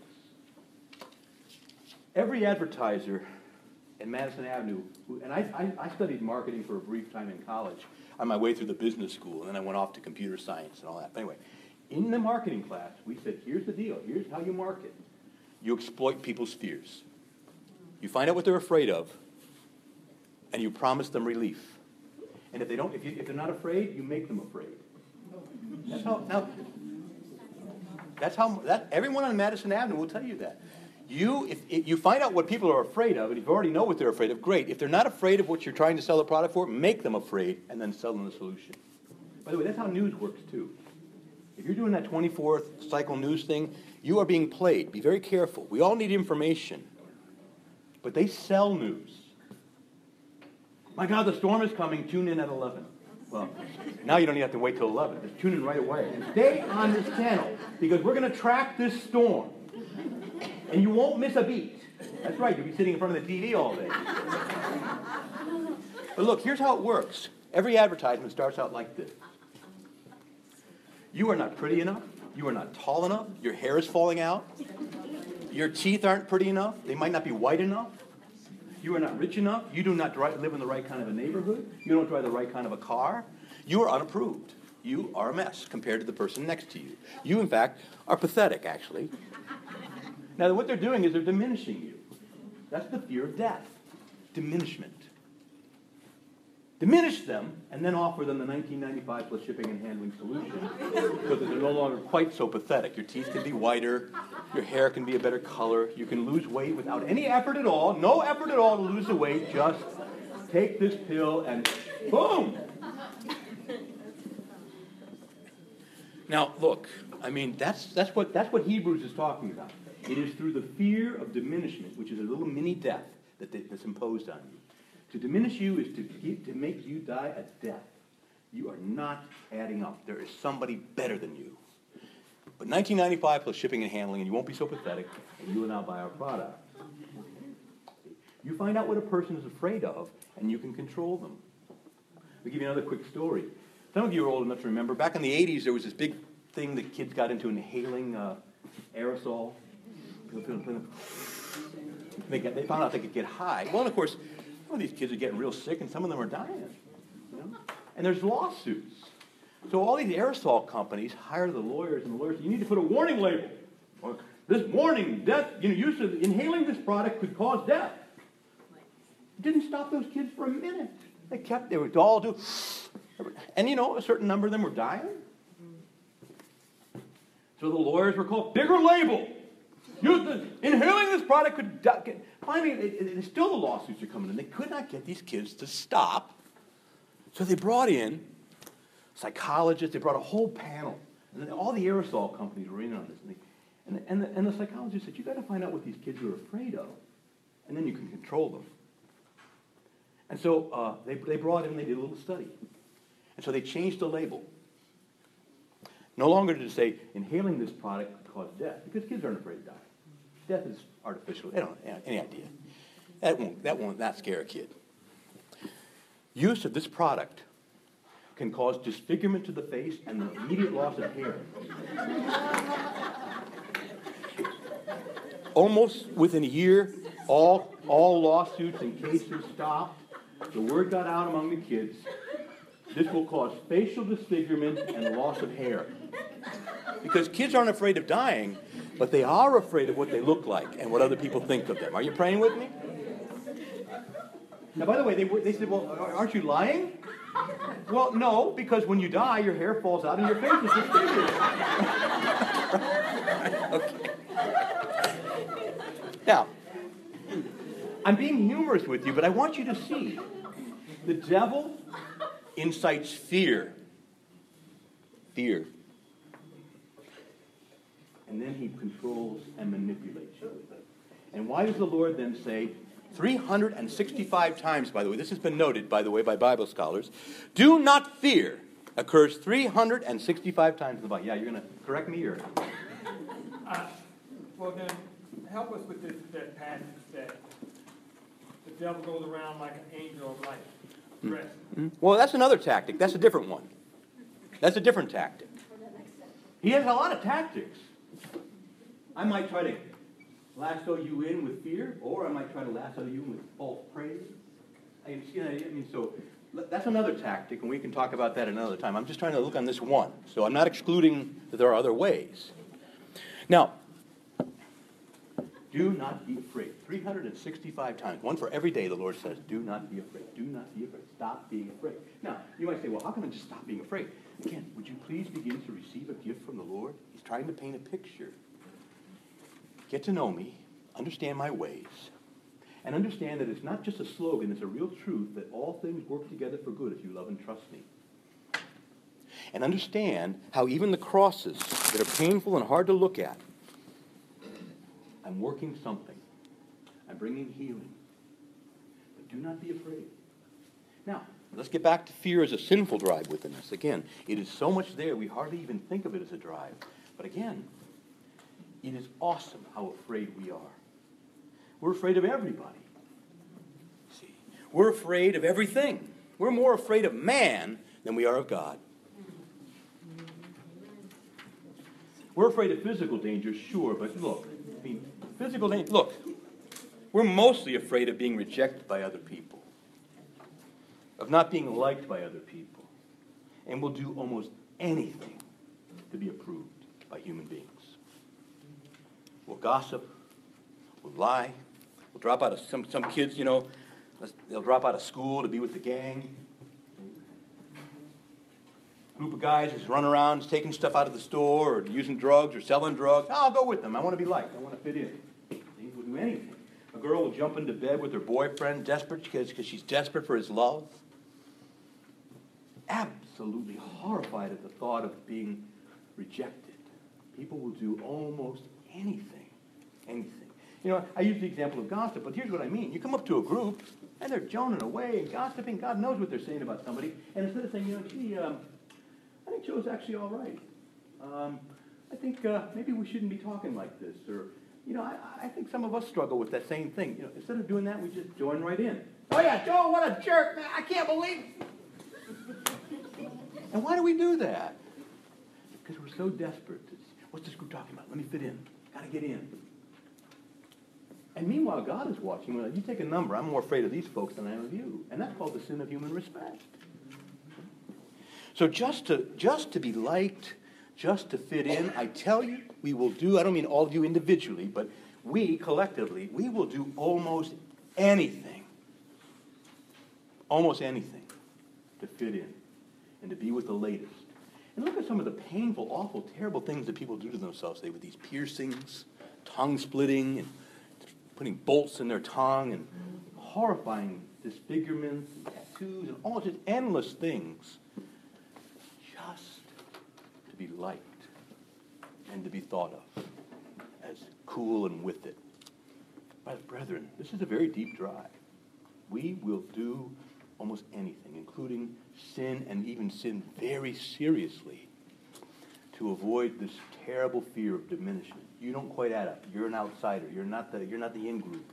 Every advertiser in Madison Avenue, and I studied marketing for a brief time in college on my way through the business school, and then I went off to computer science and all that. But anyway, in the marketing class, we said, here's the deal. Here's how you market. You exploit people's fears. You find out what they're afraid of, and you promise them relief. And if they're not afraid, you make them afraid. Everyone on Madison Avenue will tell you that. If you find out what people are afraid of, and if you already know what they're afraid of, great. If they're not afraid of what you're trying to sell the product for, make them afraid, and then sell them the solution. By the way, that's how news works, too. If you're doing that 24th cycle news thing, you are being played. Be very careful. We all need information. But they sell news. My God, the storm is coming. Tune in at 11. Well, now you don't even have to wait till 11. Just tune in right away. And stay on this channel, because we're going to track this storm. And you won't miss a beat. That's right. You'll be sitting in front of the TV all day. But look, here's how it works. Every advertisement starts out like this. You are not pretty enough. You are not tall enough. Your hair is falling out. Your teeth aren't pretty enough. They might not be white enough. You are not rich enough. You do not live in the right kind of a neighborhood. You don't drive the right kind of a car. You are unapproved. You are a mess compared to the person next to you. You, in fact, are pathetic, actually. Now, what they're doing is they're diminishing you. That's the fear of death. Diminishment. Diminish them, and then offer them the $19.95 plus shipping and handling solution, so that they're no longer quite so pathetic. Your teeth can be whiter. Your hair can be a better color. You can lose weight without any effort at all. No effort at all to lose the weight. Just take this pill and boom! Now, look. I mean, that's what Hebrews is talking about. It is through the fear of diminishment, which is a little mini death that's imposed on you. To diminish you is to make you die a death. You are not adding up. There is somebody better than you. But $19.95 plus shipping and handling, and you won't be so pathetic, and you will now buy our product. You find out what a person is afraid of, and you can control them. I'll give you another quick story. Some of you are old enough to remember, back in the 80s, there was this big thing that kids got into, inhaling aerosol. They found out they could get high. Well, and of course, some of these kids are getting real sick, and some of them are dying. You know? And there's lawsuits. So all these aerosol companies hire the lawyers, and the lawyers say, you need to put a warning label. Or, this warning, death, use of inhaling this product could cause death. It didn't stop those kids for a minute. They would all do, and a certain number of them were dying. So the lawyers were called, bigger label. Inhaling this product could die. Finally, still the lawsuits are coming in. They could not get these kids to stop. So they brought in psychologists. They brought a whole panel. And then all the aerosol companies were in on this. And the psychologist said, you've got to find out what these kids are afraid of. And then you can control them. And so they brought in, they did a little study. And so they changed the label. No longer did it say, inhaling this product could cause death, because kids aren't afraid to die. Death is artificial. They don't have any idea. That won't not scare a kid. Use of this product can cause disfigurement to the face and the immediate loss of hair. Almost within a year, all lawsuits and cases stopped. The word got out among the kids. This will cause facial disfigurement and loss of hair. Because kids aren't afraid of dying, but they are afraid of what they look like and what other people think of them. Are you praying with me? Now, by the way, they said, well, aren't you lying? Well, no, because when you die, your hair falls out and your face is disfigured. Okay. Now, I'm being humorous with you, but I want you to see the devil incites fear. Fear. And then he controls and manipulates you with it. And why does the Lord then say, 365 times, by the way, this has been noted, by the way, by Bible scholars, do not fear, occurs 365 times in the Bible. Yeah, you're going to correct me or? Well, then, help us with that passage that the devil goes around like an angel of light. Dressed. Well, that's another tactic. That's a different one. That's a different tactic. He has a lot of tactics. I might try to lasso you in with fear, or I might try to lasso you in with false praise. So that's another tactic, and we can talk about that another time. I'm just trying to look on this one. So I'm not excluding that there are other ways. Now, do not be afraid. 365 times. One for every day, the Lord says, do not be afraid. Do not be afraid. Stop being afraid. Now, you might say, well, how can I just stop being afraid? Again, would you please begin to receive a gift from the Lord? He's trying to paint a picture. Get to know me, understand my ways, and understand that it's not just a slogan, it's a real truth that all things work together for good if you love and trust me. And understand how even the crosses that are painful and hard to look at, I'm working something. I'm bringing healing. But do not be afraid. Now, let's get back to fear as a sinful drive within us. Again, it is so much there, we hardly even think of it as a drive. But again, it is awesome how afraid we are. We're afraid of everybody. See, we're afraid of everything. We're more afraid of man than we are of God. We're afraid of physical danger, sure, but look, physical danger, look, we're mostly afraid of being rejected by other people, of not being liked by other people, and we'll do almost anything to be approved by human beings. We'll gossip, we'll lie, we'll drop out of some kids, they'll drop out of school to be with the gang. Group of guys just run around taking stuff out of the store or using drugs or selling drugs. I'll go with them. I want to be liked. I want to fit in. They will do anything. A girl will jump into bed with her boyfriend, desperate because she's desperate for his love. Absolutely horrified at the thought of being rejected. People will do almost anything. Anything. I use the example of gossip, but here's what I mean. You come up to a group, and they're joning away and gossiping. God knows what they're saying about somebody. And instead of saying, I think Joe's actually all right. I think maybe we shouldn't be talking like this. Or, I think some of us struggle with that same thing. Instead of doing that, we just join right in. Oh, yeah, Joe, what a jerk, man. I can't believe it. And why do we do that? Because we're so desperate. What's this group talking about? Let me fit in. Got to get in. And meanwhile, God is watching. You take a number. I'm more afraid of these folks than I am of you. And that's called the sin of human respect. So just to be liked, just to fit in, I tell you, we will do, I don't mean all of you individually, but we collectively, we will do almost anything to fit in and to be with the latest. And look at some of the painful, awful, terrible things that people do to themselves today with these piercings, tongue splitting, and putting bolts in their tongue, and horrifying disfigurements, and tattoos, and all just endless things. To be liked and to be thought of as cool and with it. But brethren, this is a very deep drive. We will do almost anything, including sin, and even sin very seriously, to avoid this terrible fear of diminishment. You don't quite add up. You're an outsider. You're not the in-group.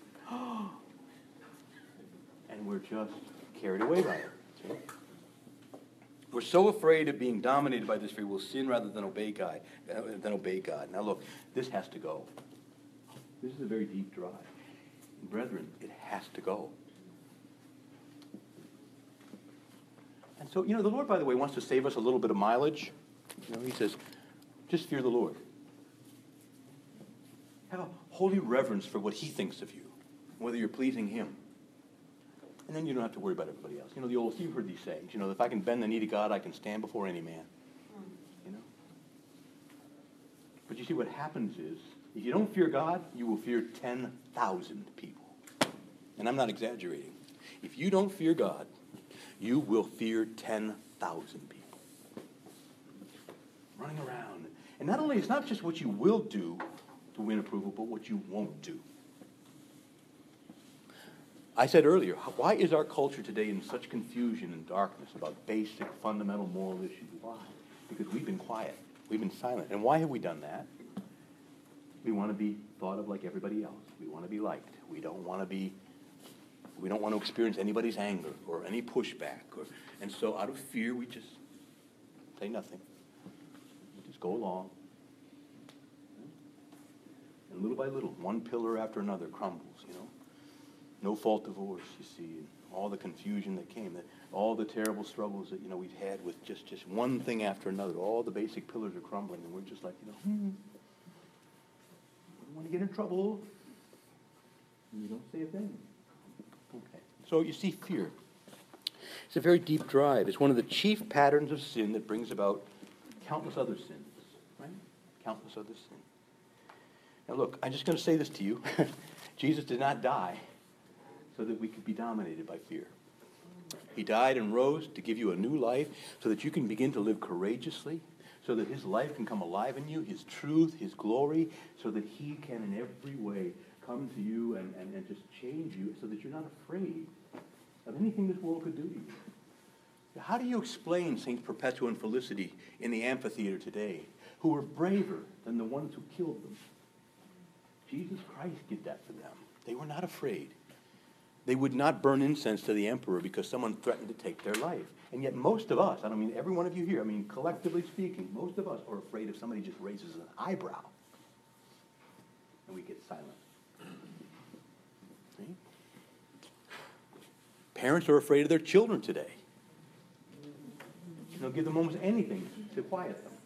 And we're just carried away by it. See? We're so afraid of being dominated by this fear, we'll sin rather than obey God. Now look, this has to go. This is a very deep drive. And brethren, it has to go. And so, the Lord, by the way, wants to save us a little bit of mileage. He says, just fear the Lord. Have a holy reverence for what he thinks of you, whether you're pleasing him. And then you don't have to worry about everybody else. You've heard these sayings. If I can bend the knee to God, I can stand before any man. But you see, what happens is, if you don't fear God, you will fear 10,000 people. And I'm not exaggerating. If you don't fear God, you will fear 10,000 people. Running around. And not only, it's not just what you will do to win approval, but what you won't do. I said earlier, why is our culture today in such confusion and darkness about basic, fundamental moral issues? Why? Because we've been quiet. We've been silent. And why have we done that? We want to be thought of like everybody else. We want to be liked. We don't want to experience anybody's anger or any pushback. And so out of fear, we just say nothing. We just go along. And little by little, one pillar after another crumbles, No fault divorce, you see, and all the confusion that came, all the terrible struggles that, we've had with just one thing after another. All the basic pillars are crumbling, and we're just like, I don't want to get in trouble. And you don't say a thing. Okay. So you see, fear. It's a very deep drive. It's one of the chief patterns of sin that brings about countless other sins, right? Countless other sins. Now look, I'm just going to say this to you. Jesus did not die so that we could be dominated by fear. He died and rose to give you a new life so that you can begin to live courageously, so that his life can come alive in you, his truth, his glory, so that he can in every way come to you and just change you so that you're not afraid of anything this world could do to you. How do you explain Saints Perpetua and Felicity in the amphitheater today, who were braver than the ones who killed them? Jesus Christ did that for them. They were not afraid. They would not burn incense to the emperor because someone threatened to take their life. And yet most of us, I don't mean every one of you here, I mean collectively speaking, most of us are afraid if somebody just raises an eyebrow. And we get silent. See? Parents are afraid of their children today. They'll give them almost anything to quiet them.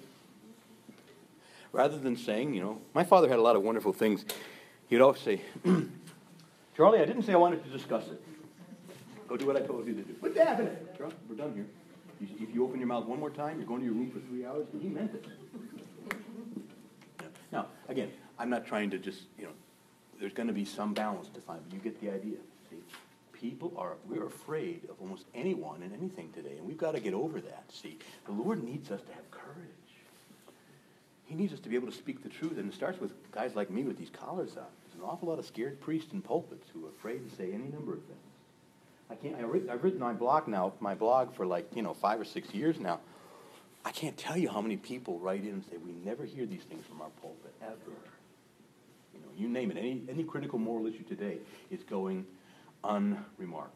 Rather than saying, my father had a lot of wonderful things. He'd always say, Charlie, I didn't say I wanted to discuss it. Go do what I told you to do. But Dad, Charlie, we're done here. If you open your mouth one more time, you're going to your room for 3 hours. And he meant it. Now, again, I'm not trying to just, there's going to be some balance to find, but you get the idea. See, we're afraid of almost anyone and anything today, and we've got to get over that. See, the Lord needs us to have courage. He needs us to be able to speak the truth, and it starts with guys like me with these collars on. There's an awful lot of scared priests in pulpits who are afraid to say any number of things. I've written my blog for 5 or 6 years now. I can't tell you how many people write in and say, we never hear these things from our pulpit, ever. You name it, any critical moral issue today is going unremarked.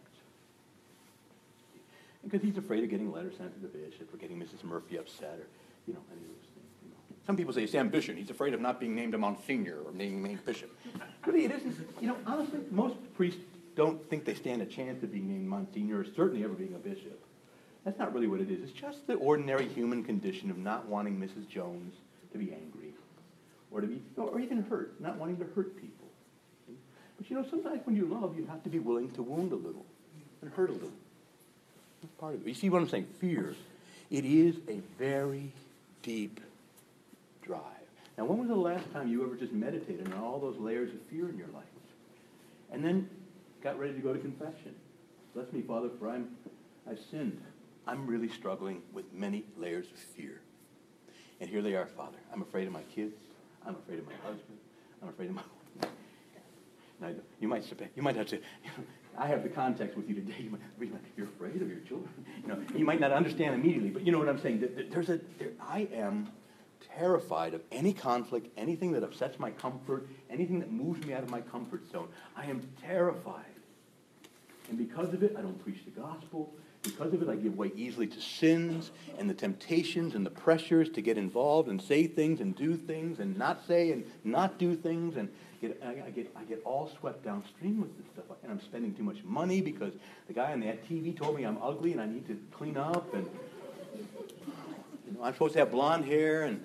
Because he's afraid of getting letters sent to the bishop or getting Mrs. Murphy upset or, any of those things. Some people say it's ambition. He's afraid of not being named a Monsignor or being named bishop. Really, it isn't. Honestly, most priests don't think they stand a chance of being named Monsignor or certainly ever being a bishop. That's not really what it is. It's just the ordinary human condition of not wanting Mrs. Jones to be angry or even hurt, not wanting to hurt people. But sometimes when you love, you have to be willing to wound a little and hurt a little. That's part of it. You see what I'm saying? Fear. It is a very deep drive. Now, when was the last time you ever just meditated on all those layers of fear in your life? And then got ready to go to confession. Bless me, Father, for I've sinned. I'm really struggling with many layers of fear. And here they are, Father. I'm afraid of my kids. I'm afraid of my husband. I'm afraid of my wife. Now, you might have to, I have the context with you today. You're afraid of your children. You might not understand immediately, but you know what I'm saying. I am terrified of any conflict, anything that upsets my comfort, anything that moves me out of my comfort zone. I am terrified. And because of it, I don't preach the gospel. Because of it, I give way easily to sins and the temptations and the pressures to get involved and say things and do things and not say and not do things. And I get all swept downstream with this stuff. And I'm spending too much money because the guy on that TV told me I'm ugly and I need to clean up. And I'm supposed to have blonde hair. And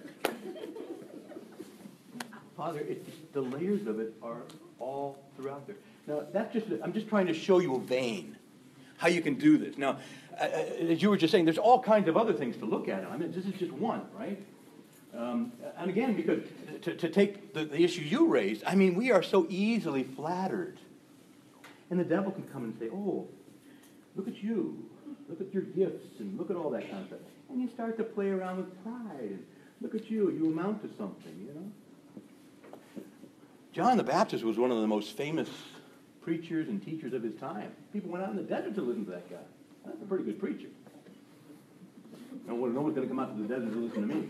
Father, the layers of it are all throughout there. Now, I'm just trying to show you a vein, how you can do this. Now, as you were just saying, there's all kinds of other things to look at. I mean, this is just one, right? And again, because to take the issue you raised, I mean, we are so easily flattered. And the devil can come and say, oh, look at you. Look at your gifts and look at all that kind of stuff. And you start to play around with pride. And look at you. You amount to something, John the Baptist was one of the most famous preachers and teachers of his time. People went out in the desert to listen to that guy. That's a pretty good preacher. No one's going to come out to the desert to listen to me.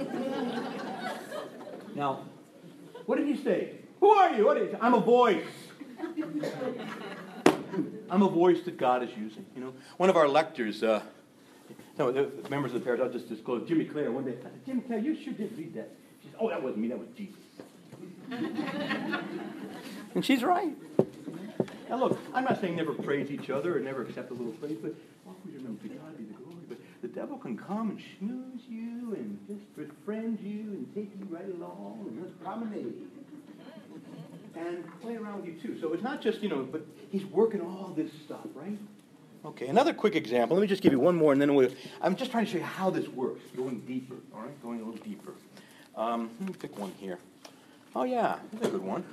Now, what did he say? Who are you? What is? I'm a voice. I'm a voice that God is using. You know, one of our lectors, no, the members of the parish, I'll just disclose, Jimmy Clare, one day, I said, Jimmy Clare, you sure did read that. She said, oh, that wasn't me, that was Jesus. And she's right. Now look, I'm not saying never praise each other or never accept a little praise, but always remember, to God be the glory. But the devil can come and schmooze you and just befriend you and take you right along and let's promenade. And play around with you too. So it's not just, but he's working all this stuff, right? Okay, another quick example. Let me just give you one more, and then I'm just trying to show you how this works, going deeper, all right? Going a little deeper. Let me pick one here. Oh, yeah, that's a good one.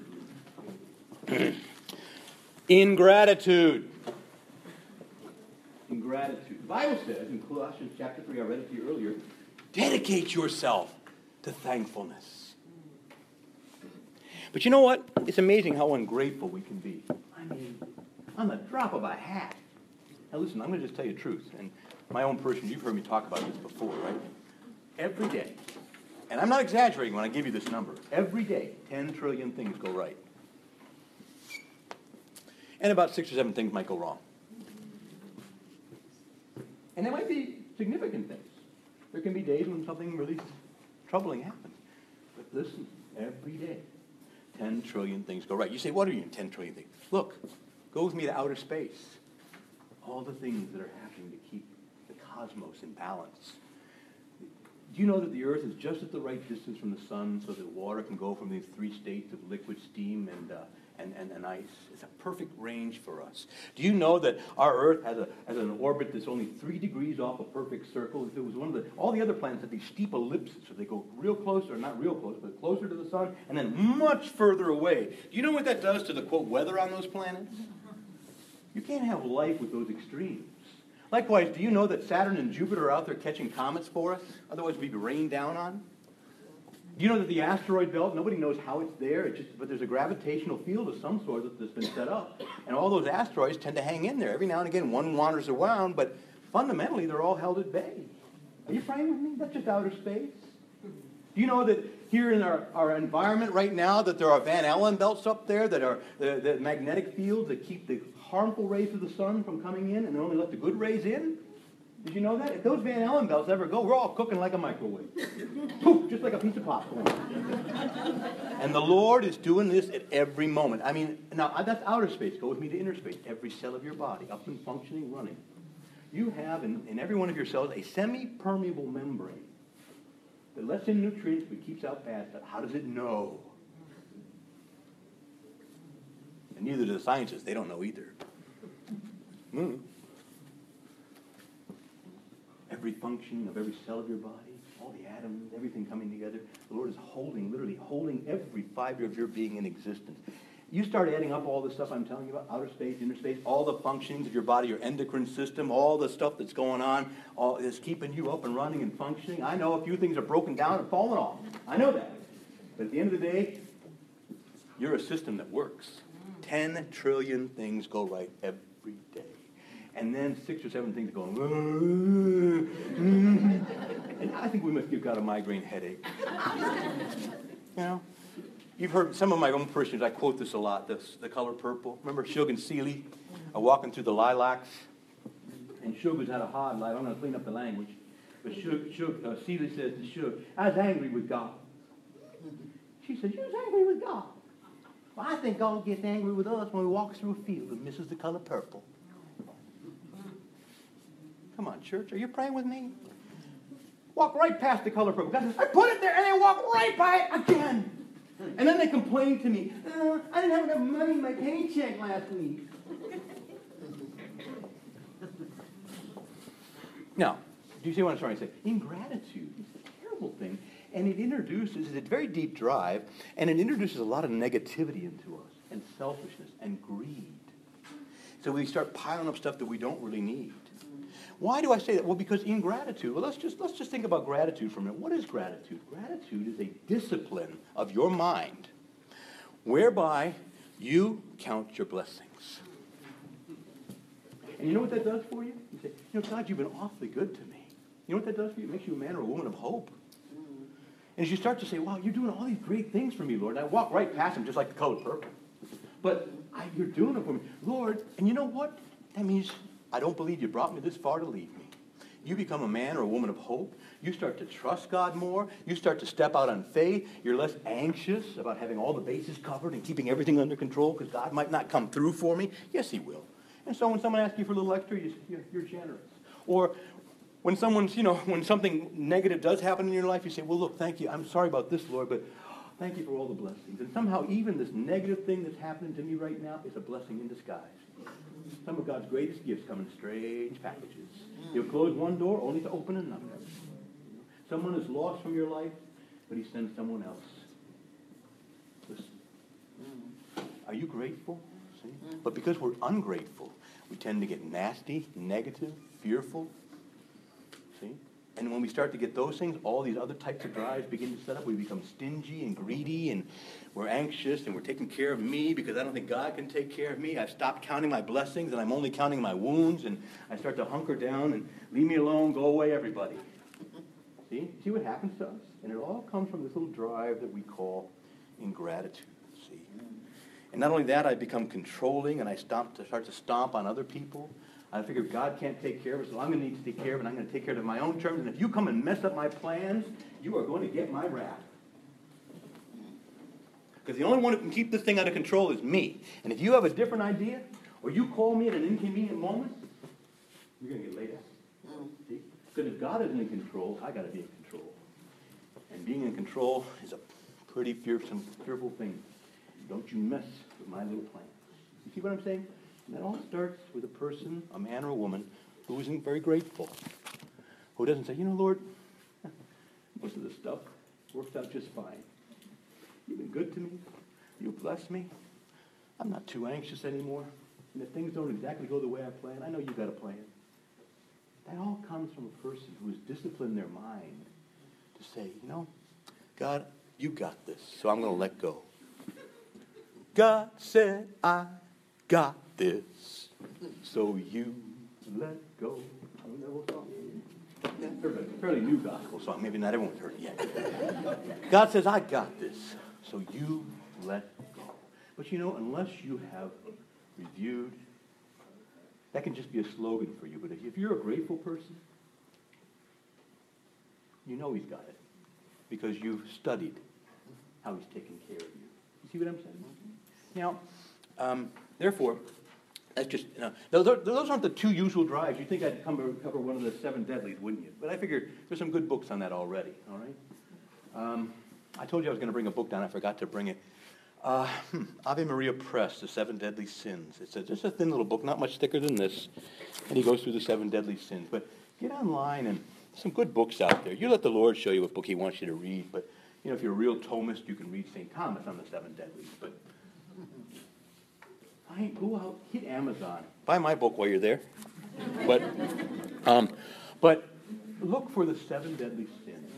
Ingratitude. Ingratitude. The Bible says in Colossians chapter 3, I read it to you earlier, dedicate yourself to thankfulness. But you know what? It's amazing how ungrateful we can be. I mean, on the drop of a hat. Now listen, I'm going to just tell you the truth. And my own person, you've heard me talk about this before, right? Every day, and I'm not exaggerating when I give you this number, every day, 10 trillion things go right. And about 6 or 7 things might go wrong. And they might be significant things. There can be days when something really troubling happens. But listen, every day, 10 trillion things go right. You say, what are you in 10 trillion things? Look, go with me to outer space. All the things that are happening to keep the cosmos in balance. Do you know that the Earth is just at the right distance from the sun so that water can go from these 3 states of liquid, steam, and ice? It's a perfect range for us. Do you know that our Earth has an orbit that's only 3 degrees off a perfect circle? If it was one of all the other planets have these steep ellipses, so they go real close, or not real close, but closer to the sun, and then much further away. Do you know what that does to the, quote, weather on those planets? You can't have life with those extremes. Likewise, do you know that Saturn and Jupiter are out there catching comets for us? Otherwise, we'd be rained down on. Do you know that the asteroid belt, nobody knows how it's there, but there's a gravitational field of some sort that's been set up. And all those asteroids tend to hang in there. Every now and again, one wanders around, but fundamentally, they're all held at bay. Are you praying with me? That's just outer space. Do you know that here in our environment right now, that there are Van Allen belts up there that are the magnetic fields that keep the harmful rays of the sun from coming in and only let the good rays in? Did you know that? If those Van Allen belts ever go, we're all cooking like a microwave. Poof, just like a piece of popcorn. And the Lord is doing this at every moment. I mean, now that's outer space. Go with me to inner space. Every cell of your body, up and functioning, running. You have in every one of your cells a semi-permeable membrane that lets in nutrients but keeps out bad stuff. How does it know? And neither do the scientists. They don't know either. Every function of every cell of your body, all the atoms, everything coming together, the Lord is literally holding every fiber of your being in existence. You start adding up all the stuff I'm telling you about, outer space, inner space, all the functionings of your body, your endocrine system, all the stuff that's going on, all is keeping you up and running and functioning. I know a few things are broken down and fallen off. I know that. But at the end of the day, you're a system that works. 10 trillion things go right every day. And then 6 or 7 things going, and I think we must give God a migraine headache. You know? You've heard some of my own parishioners, I quote this a lot, the color purple. Remember Shug and Seeley are walking through the lilacs? And Shug was at a hard light. I'm going to clean up the language. But Seeley says to Shug, I was angry with God. She said, you was angry with God? Well, I think God gets angry with us when we walk through a field and misses the color purple. Come on, church, are you praying with me? Walk right past the color purple. God says, I put it there, and they walk right by it again. And then they complain to me, I didn't have enough money in my paycheck last week. Now, do you see what I'm trying to say? Ingratitude is a terrible thing, and it introduces, it's a very deep drive, and it introduces a lot of negativity into us, and selfishness, and greed. So we start piling up stuff that we don't really need. Why do I say that? Well, because ingratitude, let's just think about gratitude for a minute. What is gratitude? Gratitude is a discipline of your mind whereby You count your blessings. And you know what that does for you? You say, God, you've been awfully good to me. You know what that does for you? It makes you a man or a woman of hope. And as you start to say, wow, you're doing all these great things for me, Lord. And I walk right past them just like the color purple. But you're doing it for me. Lord, and you know what? That means I don't believe you brought me this far to leave me. You become a man or a woman of hope. You start to trust God more. You start to step out on faith. You're less anxious about having all the bases covered and keeping everything under control because God might not come through for me. Yes, he will. And so when someone asks you for a little extra, you're generous. Or when someone's, when something negative does happen in your life, you say, well, look, thank you. I'm sorry about this, Lord, but thank you for all the blessings. And somehow even this negative thing that's happening to me right now is a blessing in disguise. Some of God's greatest gifts come in strange packages. He'll close one door only to open another. Someone is lost from your life, but he sends someone else. Listen. Are you grateful? See? But because we're ungrateful, we tend to get nasty, negative, fearful. See? And when we start to get those things, all these other types of drives begin to set up. We become stingy and greedy, and we're anxious, and we're taking care of me because I don't think God can take care of me. I've stopped counting my blessings, and I'm only counting my wounds, and I start to hunker down and leave me alone, go away, everybody. See what happens to us? And it all comes from this little drive that we call ingratitude. See? And not only that, I become controlling, and I start to stomp on other people. I figure God can't take care of it, so I'm going to need to take care of it, and I'm going to take care of it on my own terms. And if you come and mess up my plans, you are going to get my wrath. Because the only one who can keep this thing under control is me. And if you have a different idea, or you call me at an inconvenient moment, you're going to get laid out. See? Because if God isn't in control, I got to be in control. And being in control is a pretty fearful thing. Don't you mess with my little plans. You see what I'm saying? And that all starts with a person, a man or a woman, who isn't very grateful. Who doesn't say, Lord, most of this stuff works out just fine. You've been good to me. You blessed me. I'm not too anxious anymore. And if things don't exactly go the way I plan, I know you've got a plan. That all comes from a person who has disciplined their mind to say, God, you got this, so I'm going to let go. God said, I got this, so you let go. Yeah, fairly new gospel song. Maybe not everyone's heard it yet. God says, I got this, so you let go. But unless you have reviewed, that can just be a slogan for you. But if you're a grateful person, you know he's got it. Because you've studied how he's taken care of you. You see what I'm saying? Now, therefore, that's just, those aren't the two usual drives. You'd think I'd cover one of the 7 deadlies, wouldn't you? But I figured there's some good books on that already, all right? I told you I was going to bring a book down. I forgot to bring it. Ave Maria Press, The 7 Deadly Sins. It's just a thin little book, not much thicker than this. And he goes through the 7 deadly sins. But get online, and there's some good books out there. You let the Lord show you what book he wants you to read. But, if you're a real Thomist, you can read St. Thomas on the 7 deadlies. But go out, hit Amazon. Buy my book while you're there. But look for the 7 deadly sins.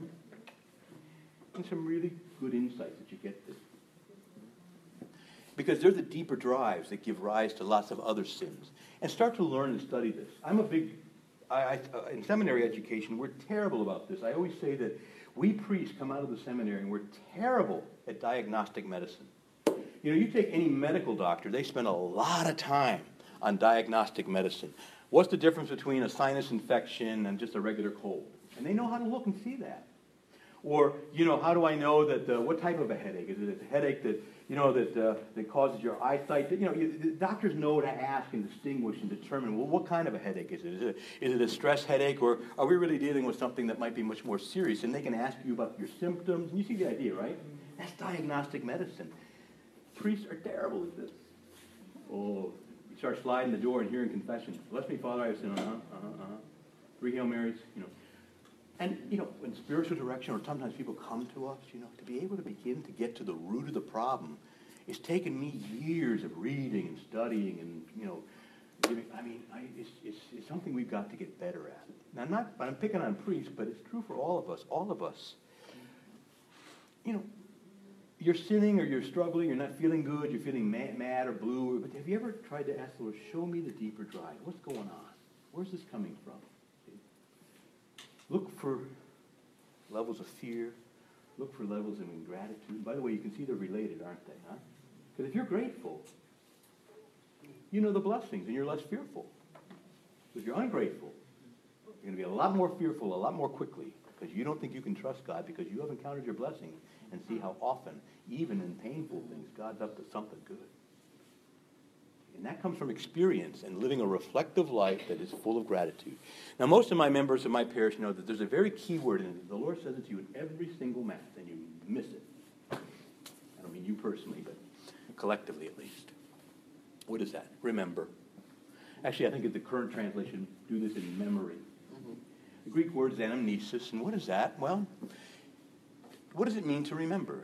And some really good insights that you get there. Because they're the deeper drives that give rise to lots of other sins. And start to learn and study this. I'm a big, in seminary education, we're terrible about this. I always say that we priests come out of the seminary and we're terrible at diagnostic medicine. You take any medical doctor, they spend a lot of time on diagnostic medicine. What's the difference between a sinus infection and just a regular cold? And they know how to look and see that. Or, how do I know that, what type of a headache? Is it a headache that, that causes your eyesight? The doctors know to ask and distinguish and determine, well, what kind of a headache is it? Is it a stress headache, or are we really dealing with something that might be much more serious? And they can ask you about your symptoms. And you see the idea, right? That's diagnostic medicine. Priests are terrible at this. Oh, you start sliding the door and hearing confession. Bless me, Father, I have sinned. 3 Hail Marys, And, in spiritual direction, or sometimes people come to us, to be able to begin to get to the root of the problem, it's taken me years of reading and studying and, it's something we've got to get better at. Now, I'm picking on priests, but it's true for all of us. All of us. you're sinning or you're struggling, you're not feeling good, you're feeling mad or blue, but have you ever tried to ask the Lord, show me the deeper drive? What's going on? Where's this coming from? Look for levels of fear. Look for levels of ingratitude. By the way, you can see they're related, aren't they? Huh? Because if you're grateful, you know the blessings and you're less fearful. If you're ungrateful, you're going to be a lot more fearful a lot more quickly because you don't think you can trust God because you haven't counted your blessings and see how often, even in painful things, God's up to something good. And that comes from experience and living a reflective life that is full of gratitude. Now, most of my members of my parish know that there's a very key word in it. The Lord says it to you in every single Mass, and you miss it. I don't mean you personally, but collectively at least. What is that? Remember. Actually, I think in the current translation, do this in memory. The Greek word is anamnesis, and what is that? Well, what does it mean to remember?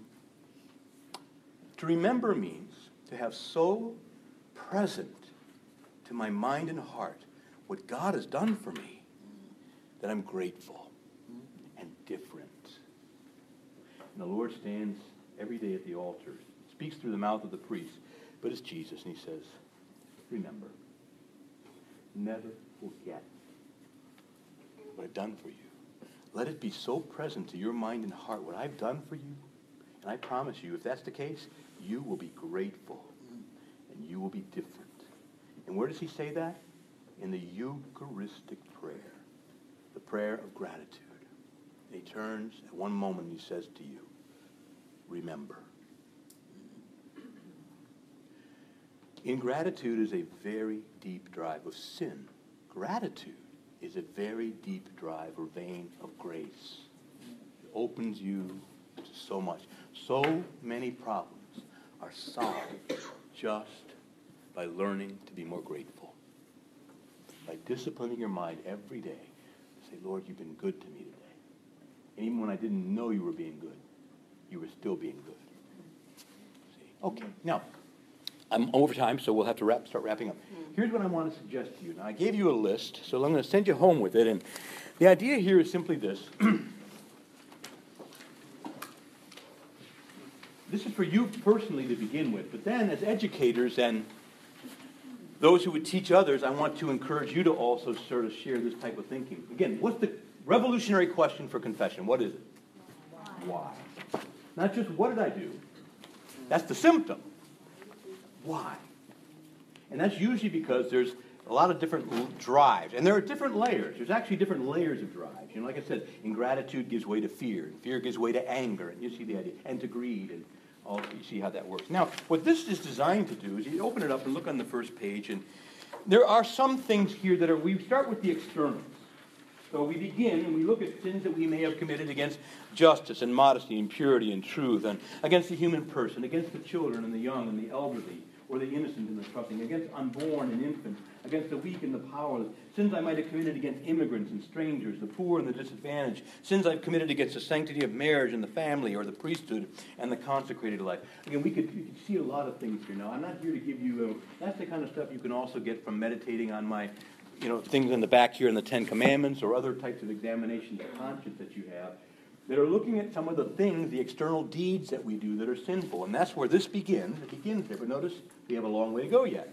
To remember means to have so present to my mind and heart what God has done for me that I'm grateful and different. And the Lord stands every day at the altar, speaks through the mouth of the priest, but it's Jesus, and he says, remember, never forget what I've done for you. Let it be so present to your mind and heart what I've done for you, and I promise you, if that's the case, you will be grateful. And you will be different. And where does he say that? In the Eucharistic prayer, the prayer of gratitude. And he turns at one moment and he says to you, remember. Ingratitude is a very deep drive of sin. Gratitude is a very deep drive or vein of grace. It opens you to so much. So many problems are solved just by learning to be more grateful. By disciplining your mind every day to say, Lord, you've been good to me today. And even when I didn't know you were being good, you were still being good. See? Okay, now, I'm over time, so we'll have to start wrapping up. Here's what I want to suggest to you. Now, I gave you a list, so I'm going to send you home with it. And the idea here is simply this. This is for you personally to begin with, but then as educators and those who would teach others, I want to encourage you to also sort of share this type of thinking. Again, what's the revolutionary question for confession? What is it? Why? Not just what did I do? That's the symptom. Why? And that's usually because there's a lot of different drives. And there are different layers. There's actually different layers of drives. You know, like I said, ingratitude gives way to fear. And fear gives way to anger. And you see the idea. And to greed. And all, you see how that works. Now, what this is designed to do is you open it up and look on the first page. And there are some things here that are, we start with the externals. So we begin and we look at sins that we may have committed against justice and modesty and purity and truth, and against the human person, against the children and the young and the elderly, or the innocent and the trusting, against unborn and infants, against the weak and the powerless, sins I might have committed against immigrants and strangers, the poor and the disadvantaged, sins I've committed against the sanctity of marriage and the family, or the priesthood and the consecrated life. Again, you could see a lot of things here. Now, I'm not here to give you, that's the kind of stuff you can also get from meditating on my things in the back here in the Ten Commandments or other types of examinations of conscience that you have that are looking at some of the things, the external deeds that we do that are sinful. And that's where this begins. It begins there. But notice we have a long way to go yet.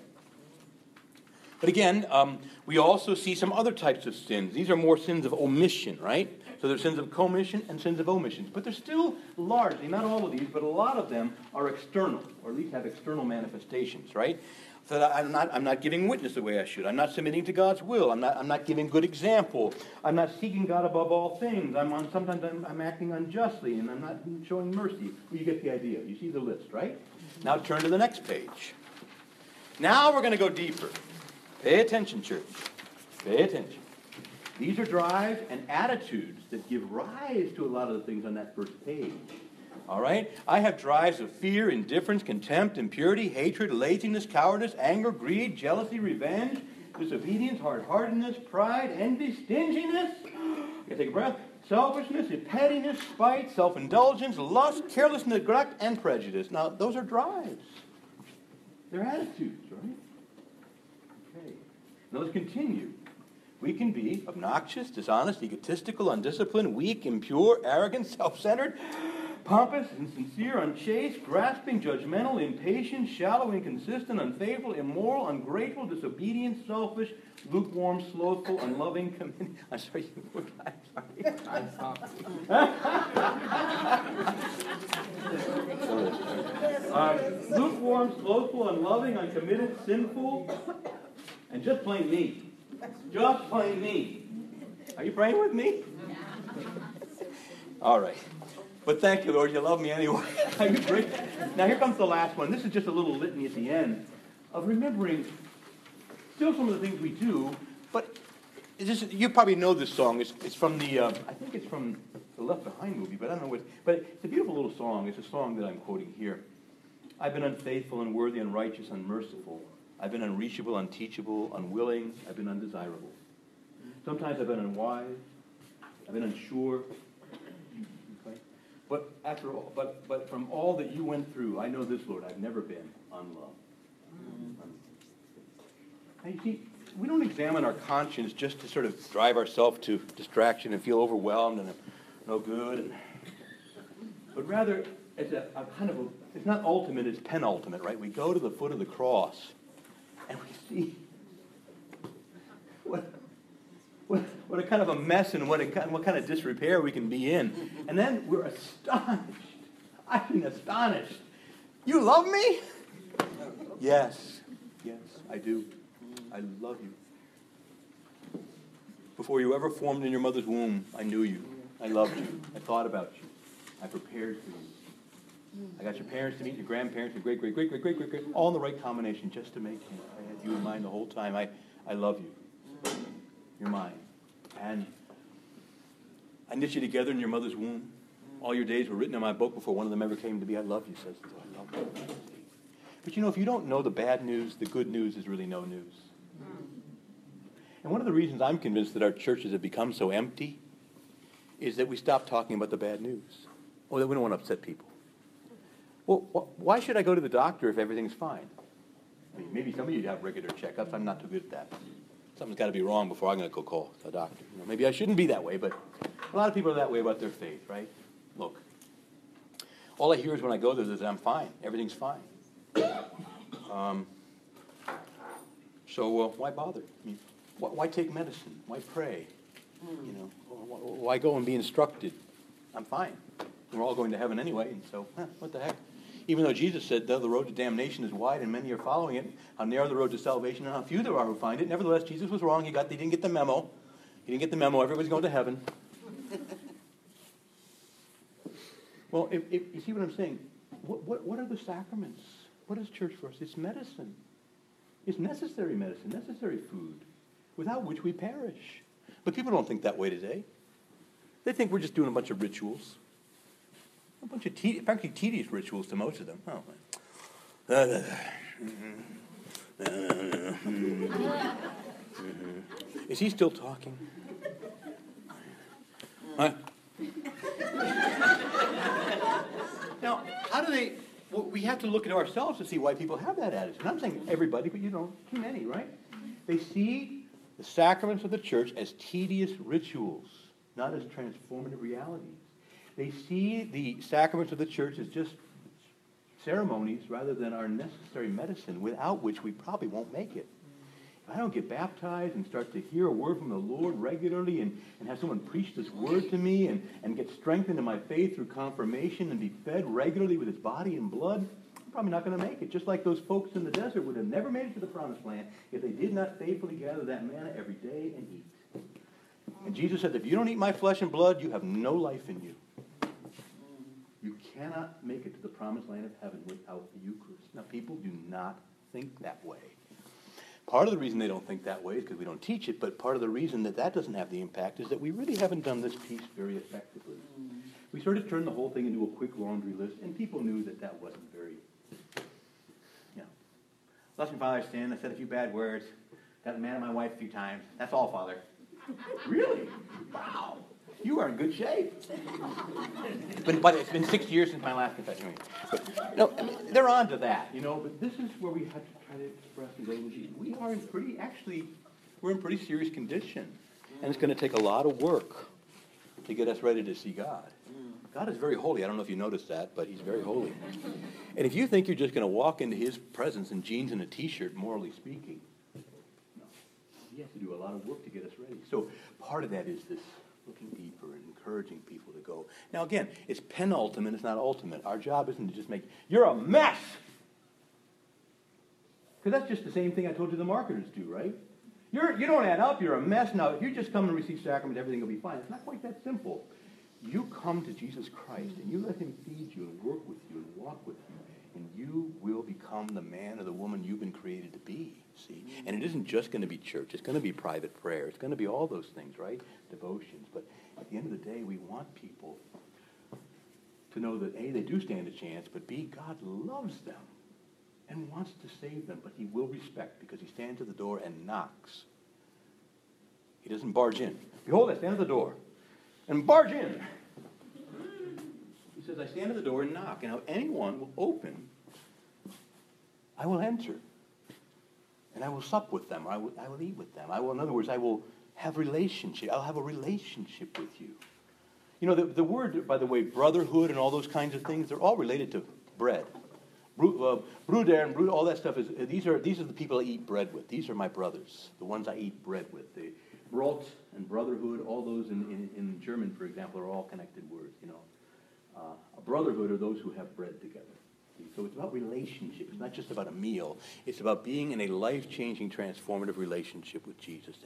But again, we also see some other types of sins. These are more sins of omission, right? So there's sins of commission and sins of omissions. But they're still largely, not all of these, but a lot of them are external, or at least have external manifestations, right? So that I'm not giving witness the way I should. I'm not submitting to God's will. I'm not giving good example. I'm not seeking God above all things. Sometimes I'm acting unjustly, and I'm not showing mercy. Well, you get the idea. You see the list, right? Now turn to the next page. Now we're going to go deeper. Pay attention, church. Pay attention. These are drives and attitudes that give rise to a lot of the things on that first page. All right? I have drives of fear, indifference, contempt, impurity, hatred, laziness, cowardice, anger, greed, jealousy, revenge, disobedience, hard-heartedness, pride, envy, stinginess. You take a breath. Selfishness, pettiness, spite, self-indulgence, lust, careless neglect, and prejudice. Now, those are drives. They're attitudes, right? Okay. Now, let's continue. We can be obnoxious, dishonest, egotistical, undisciplined, weak, impure, arrogant, self-centered, pompous, insincere, unchaste, grasping, judgmental, impatient, shallow, inconsistent, unfaithful, immoral, ungrateful, disobedient, selfish, lukewarm, slothful, unloving, I'm sorry, I'm sorry. Lukewarm, slothful, unloving, uncommitted, sinful, and just plain me. Just plain me. Are you praying with me? All right. But thank you, Lord. You love me anyway. Now here comes the last one. This is just a little litany at the end of remembering still some of the things we do, but you probably know this song. It's from the, I think it's from the Left Behind movie, but I don't know what. But it's a beautiful little song. It's a song that I'm quoting here. I've been unfaithful, unworthy, unrighteous, unmerciful. I've been unreachable, unteachable, unwilling. I've been undesirable. Sometimes I've been unwise. I've been unsure. Okay? But after all, but from all that you went through, I know this, Lord. I've never been unloved. Now you see, we don't examine our conscience just to sort of drive ourselves to distraction and feel overwhelmed and no good. But rather, it's a kind of it's not ultimate, it's penultimate, right? We go to the foot of the cross and we see what a kind of a mess and what kind of disrepair we can be in. And then we're astonished. I mean, astonished. You love me? Yes. Yes, I do. I love you. Before you ever formed in your mother's womb, I knew you. I loved you. I thought about you. I prepared for you. I got your parents to meet, your grandparents, your great, all in the right combination just to make you. I had you in mind the whole time. I love you. You're mine. And I knit you together in your mother's womb. All your days were written in my book before one of them ever came to be. I love you, says the Lord. I love you. But you know, if you don't know the bad news, the good news is really no news. And one of the reasons I'm convinced that our churches have become so empty is that we stop talking about the bad news. Or that we don't want to upset people. Well, why should I go to the doctor if everything's fine? I mean, maybe some of you have regular checkups. I'm not too good at that. Something's got to be wrong before I'm going to go call the doctor. You know, maybe I shouldn't be that way, but a lot of people are that way about their faith, right? Look, all I hear is when I go there is that I'm fine. Everything's fine. So why bother? I mean, why take medicine? Why pray? You know, why go and be instructed? I'm fine. We're all going to heaven anyway, and so what the heck? Even though Jesus said the road to damnation is wide and many are following it, how narrow the road to salvation and how few there are who find it. Nevertheless, Jesus was wrong. He didn't get the memo. He didn't get the memo. Everybody's going to heaven. Well, if you see what I'm saying, what are the sacraments? What is church for us? It's medicine. It's necessary medicine, necessary food, without which we perish. But people don't think that way today. They think we're just doing a bunch of rituals. A bunch of frankly tedious rituals to most of them. Is he still talking? Now, how do they... Well, we have to look at ourselves to see why people have that attitude. And I'm saying everybody, but too many, right? They see the sacraments of the church as tedious rituals, not as transformative realities. They see the sacraments of the church as just ceremonies rather than our necessary medicine, without which we probably won't make it. If I don't get baptized and start to hear a word from the Lord regularly and have someone preach this word to me and get strengthened in my faith through confirmation and be fed regularly with his body and blood, I'm probably not going to make it. Just like those folks in the desert would have never made it to the promised land if they did not faithfully gather that manna every day and eat. And Jesus said, if you don't eat my flesh and blood, you have no life in you. You cannot make it to the promised land of heaven without the Eucharist. Now, people do not think that way. Part of the reason they don't think that way is because we don't teach it, but part of the reason that doesn't have the impact is that we really haven't done this piece very effectively. We sort of turned the whole thing into a quick laundry list, and people knew that wasn't very, Bless me, Father, I sinned. I said a few bad words. Got mad at my wife a few times. That's all, Father. Really? Wow. You are in good shape. But it's been 6 years since my last confession. But, they're on to that, but this is where we have to try to express the language. We are we're in pretty serious condition. And it's going to take a lot of work to get us ready to see God. God is very holy. I don't know if you noticed that, but he's very holy. And if you think you're just going to walk into his presence in jeans and a T-shirt, morally speaking, no. He has to do a lot of work to get us ready. So part of that is this looking deeper and encouraging people to go. Now again, it's penultimate, it's not ultimate. Our job isn't to just make, you're a mess! Because that's just the same thing I told you the marketers do, right? You don't add up, you're a mess. Now, if you just come and receive sacrament, everything will be fine. It's not quite that simple. You come to Jesus Christ, and you let him feed you and work with you and walk with you, and you will become the man or the woman you've been created to be, see? And it isn't just going to be church. It's going to be private prayer. It's going to be all those things, right? Devotions. But at the end of the day, we want people to know that, A, they do stand a chance, but B, God loves them and wants to save them, but he will respect because he stands at the door and knocks. He doesn't barge in. Behold, I stand at the door and barge in. He says, I stand at the door and knock, and if anyone will open, I will enter. And I will sup with them, or I will eat with them. In other words, I will have relationship. I'll have a relationship with you. You know, the word, by the way, brotherhood and all those kinds of things, they're all related to bread. Bruder and brud, all that stuff these are the people I eat bread with. These are my brothers, the ones I eat bread with. The Brot and brotherhood, all those in German, for example, are all connected words. You know, a brotherhood are those who have bread together. So it's about relationship. It's not just about a meal. It's about being in a life-changing, transformative relationship with Jesus.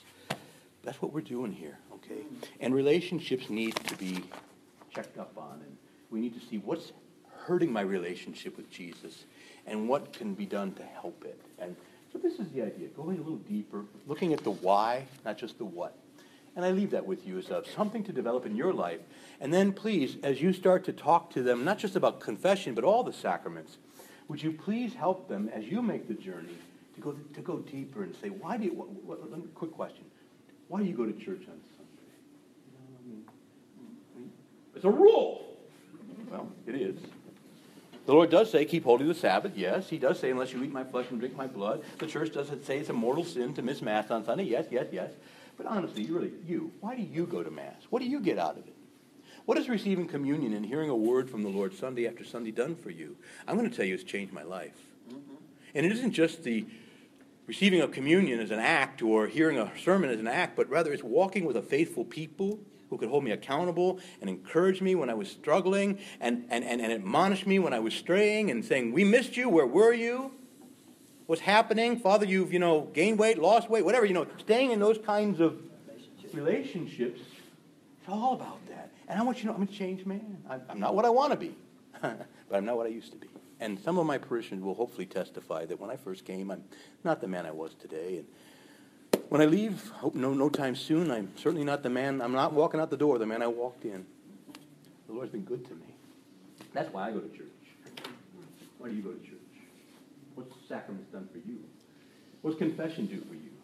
That's what we're doing here, okay? And relationships need to be checked up on, and we need to see what's hurting my relationship with Jesus and what can be done to help it. And so this is the idea, going a little deeper, looking at the why, not just the what. And I leave that with you as something to develop in your life. And then please, as you start to talk to them, not just about confession, but all the sacraments, would you please help them as you make the journey to go deeper and say, why do you, quick question, why do you go to church on Sunday? You know, I mean, it's a rule. Well, it is. The Lord does say, keep holy the Sabbath. Yes, he does say, unless you eat my flesh and drink my blood. The church doesn't say it's a mortal sin to miss Mass on Sunday. Yes, yes, yes. But honestly, why do you go to Mass? What do you get out of it? What has receiving communion and hearing a word from the Lord Sunday after Sunday done for you? I'm going to tell you it's changed my life. Mm-hmm. And it isn't just the receiving of communion as an act or hearing a sermon as an act, but rather it's walking with a faithful people who could hold me accountable and encourage me when I was struggling and admonish me when I was straying and saying, we missed you, where were you? What's happening? Father, you've, gained weight, lost weight, whatever, staying in those kinds of relationships, it's all about that. And I want you to know I'm a changed man. I'm not what I want to be, but I'm not what I used to be. And some of my parishioners will hopefully testify that when I first came, I'm not the man I was today. And when I leave, hope no time soon, I'm certainly not the man, I'm not walking out the door, the man I walked in. The Lord's been good to me. That's why I go to church. Why do you go to church? What's the sacraments done for you? What's confession do for you?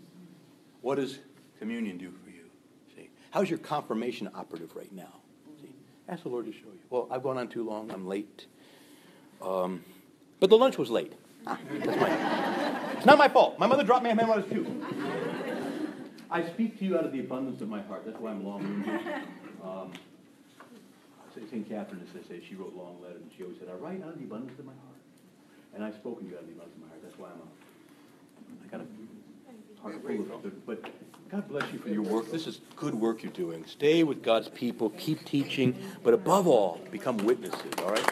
What does communion do for you? See, how's your confirmation operative right now? See, ask the Lord to show you. Well, I've gone on too long, I'm late. But the lunch was late. It's not my fault. My mother dropped me a man when I was 2. I speak to you out of the abundance of my heart. That's why I'm long-winded. St. Catherine, as they say, she wrote long letters, and she always said, I write out of the abundance of my heart. And I've spoken to you out of the abundance of my heart. That's why I got a heart full of it. But God bless you for your work. This is good work you're doing. Stay with God's people. Keep teaching. But above all, become witnesses, all right?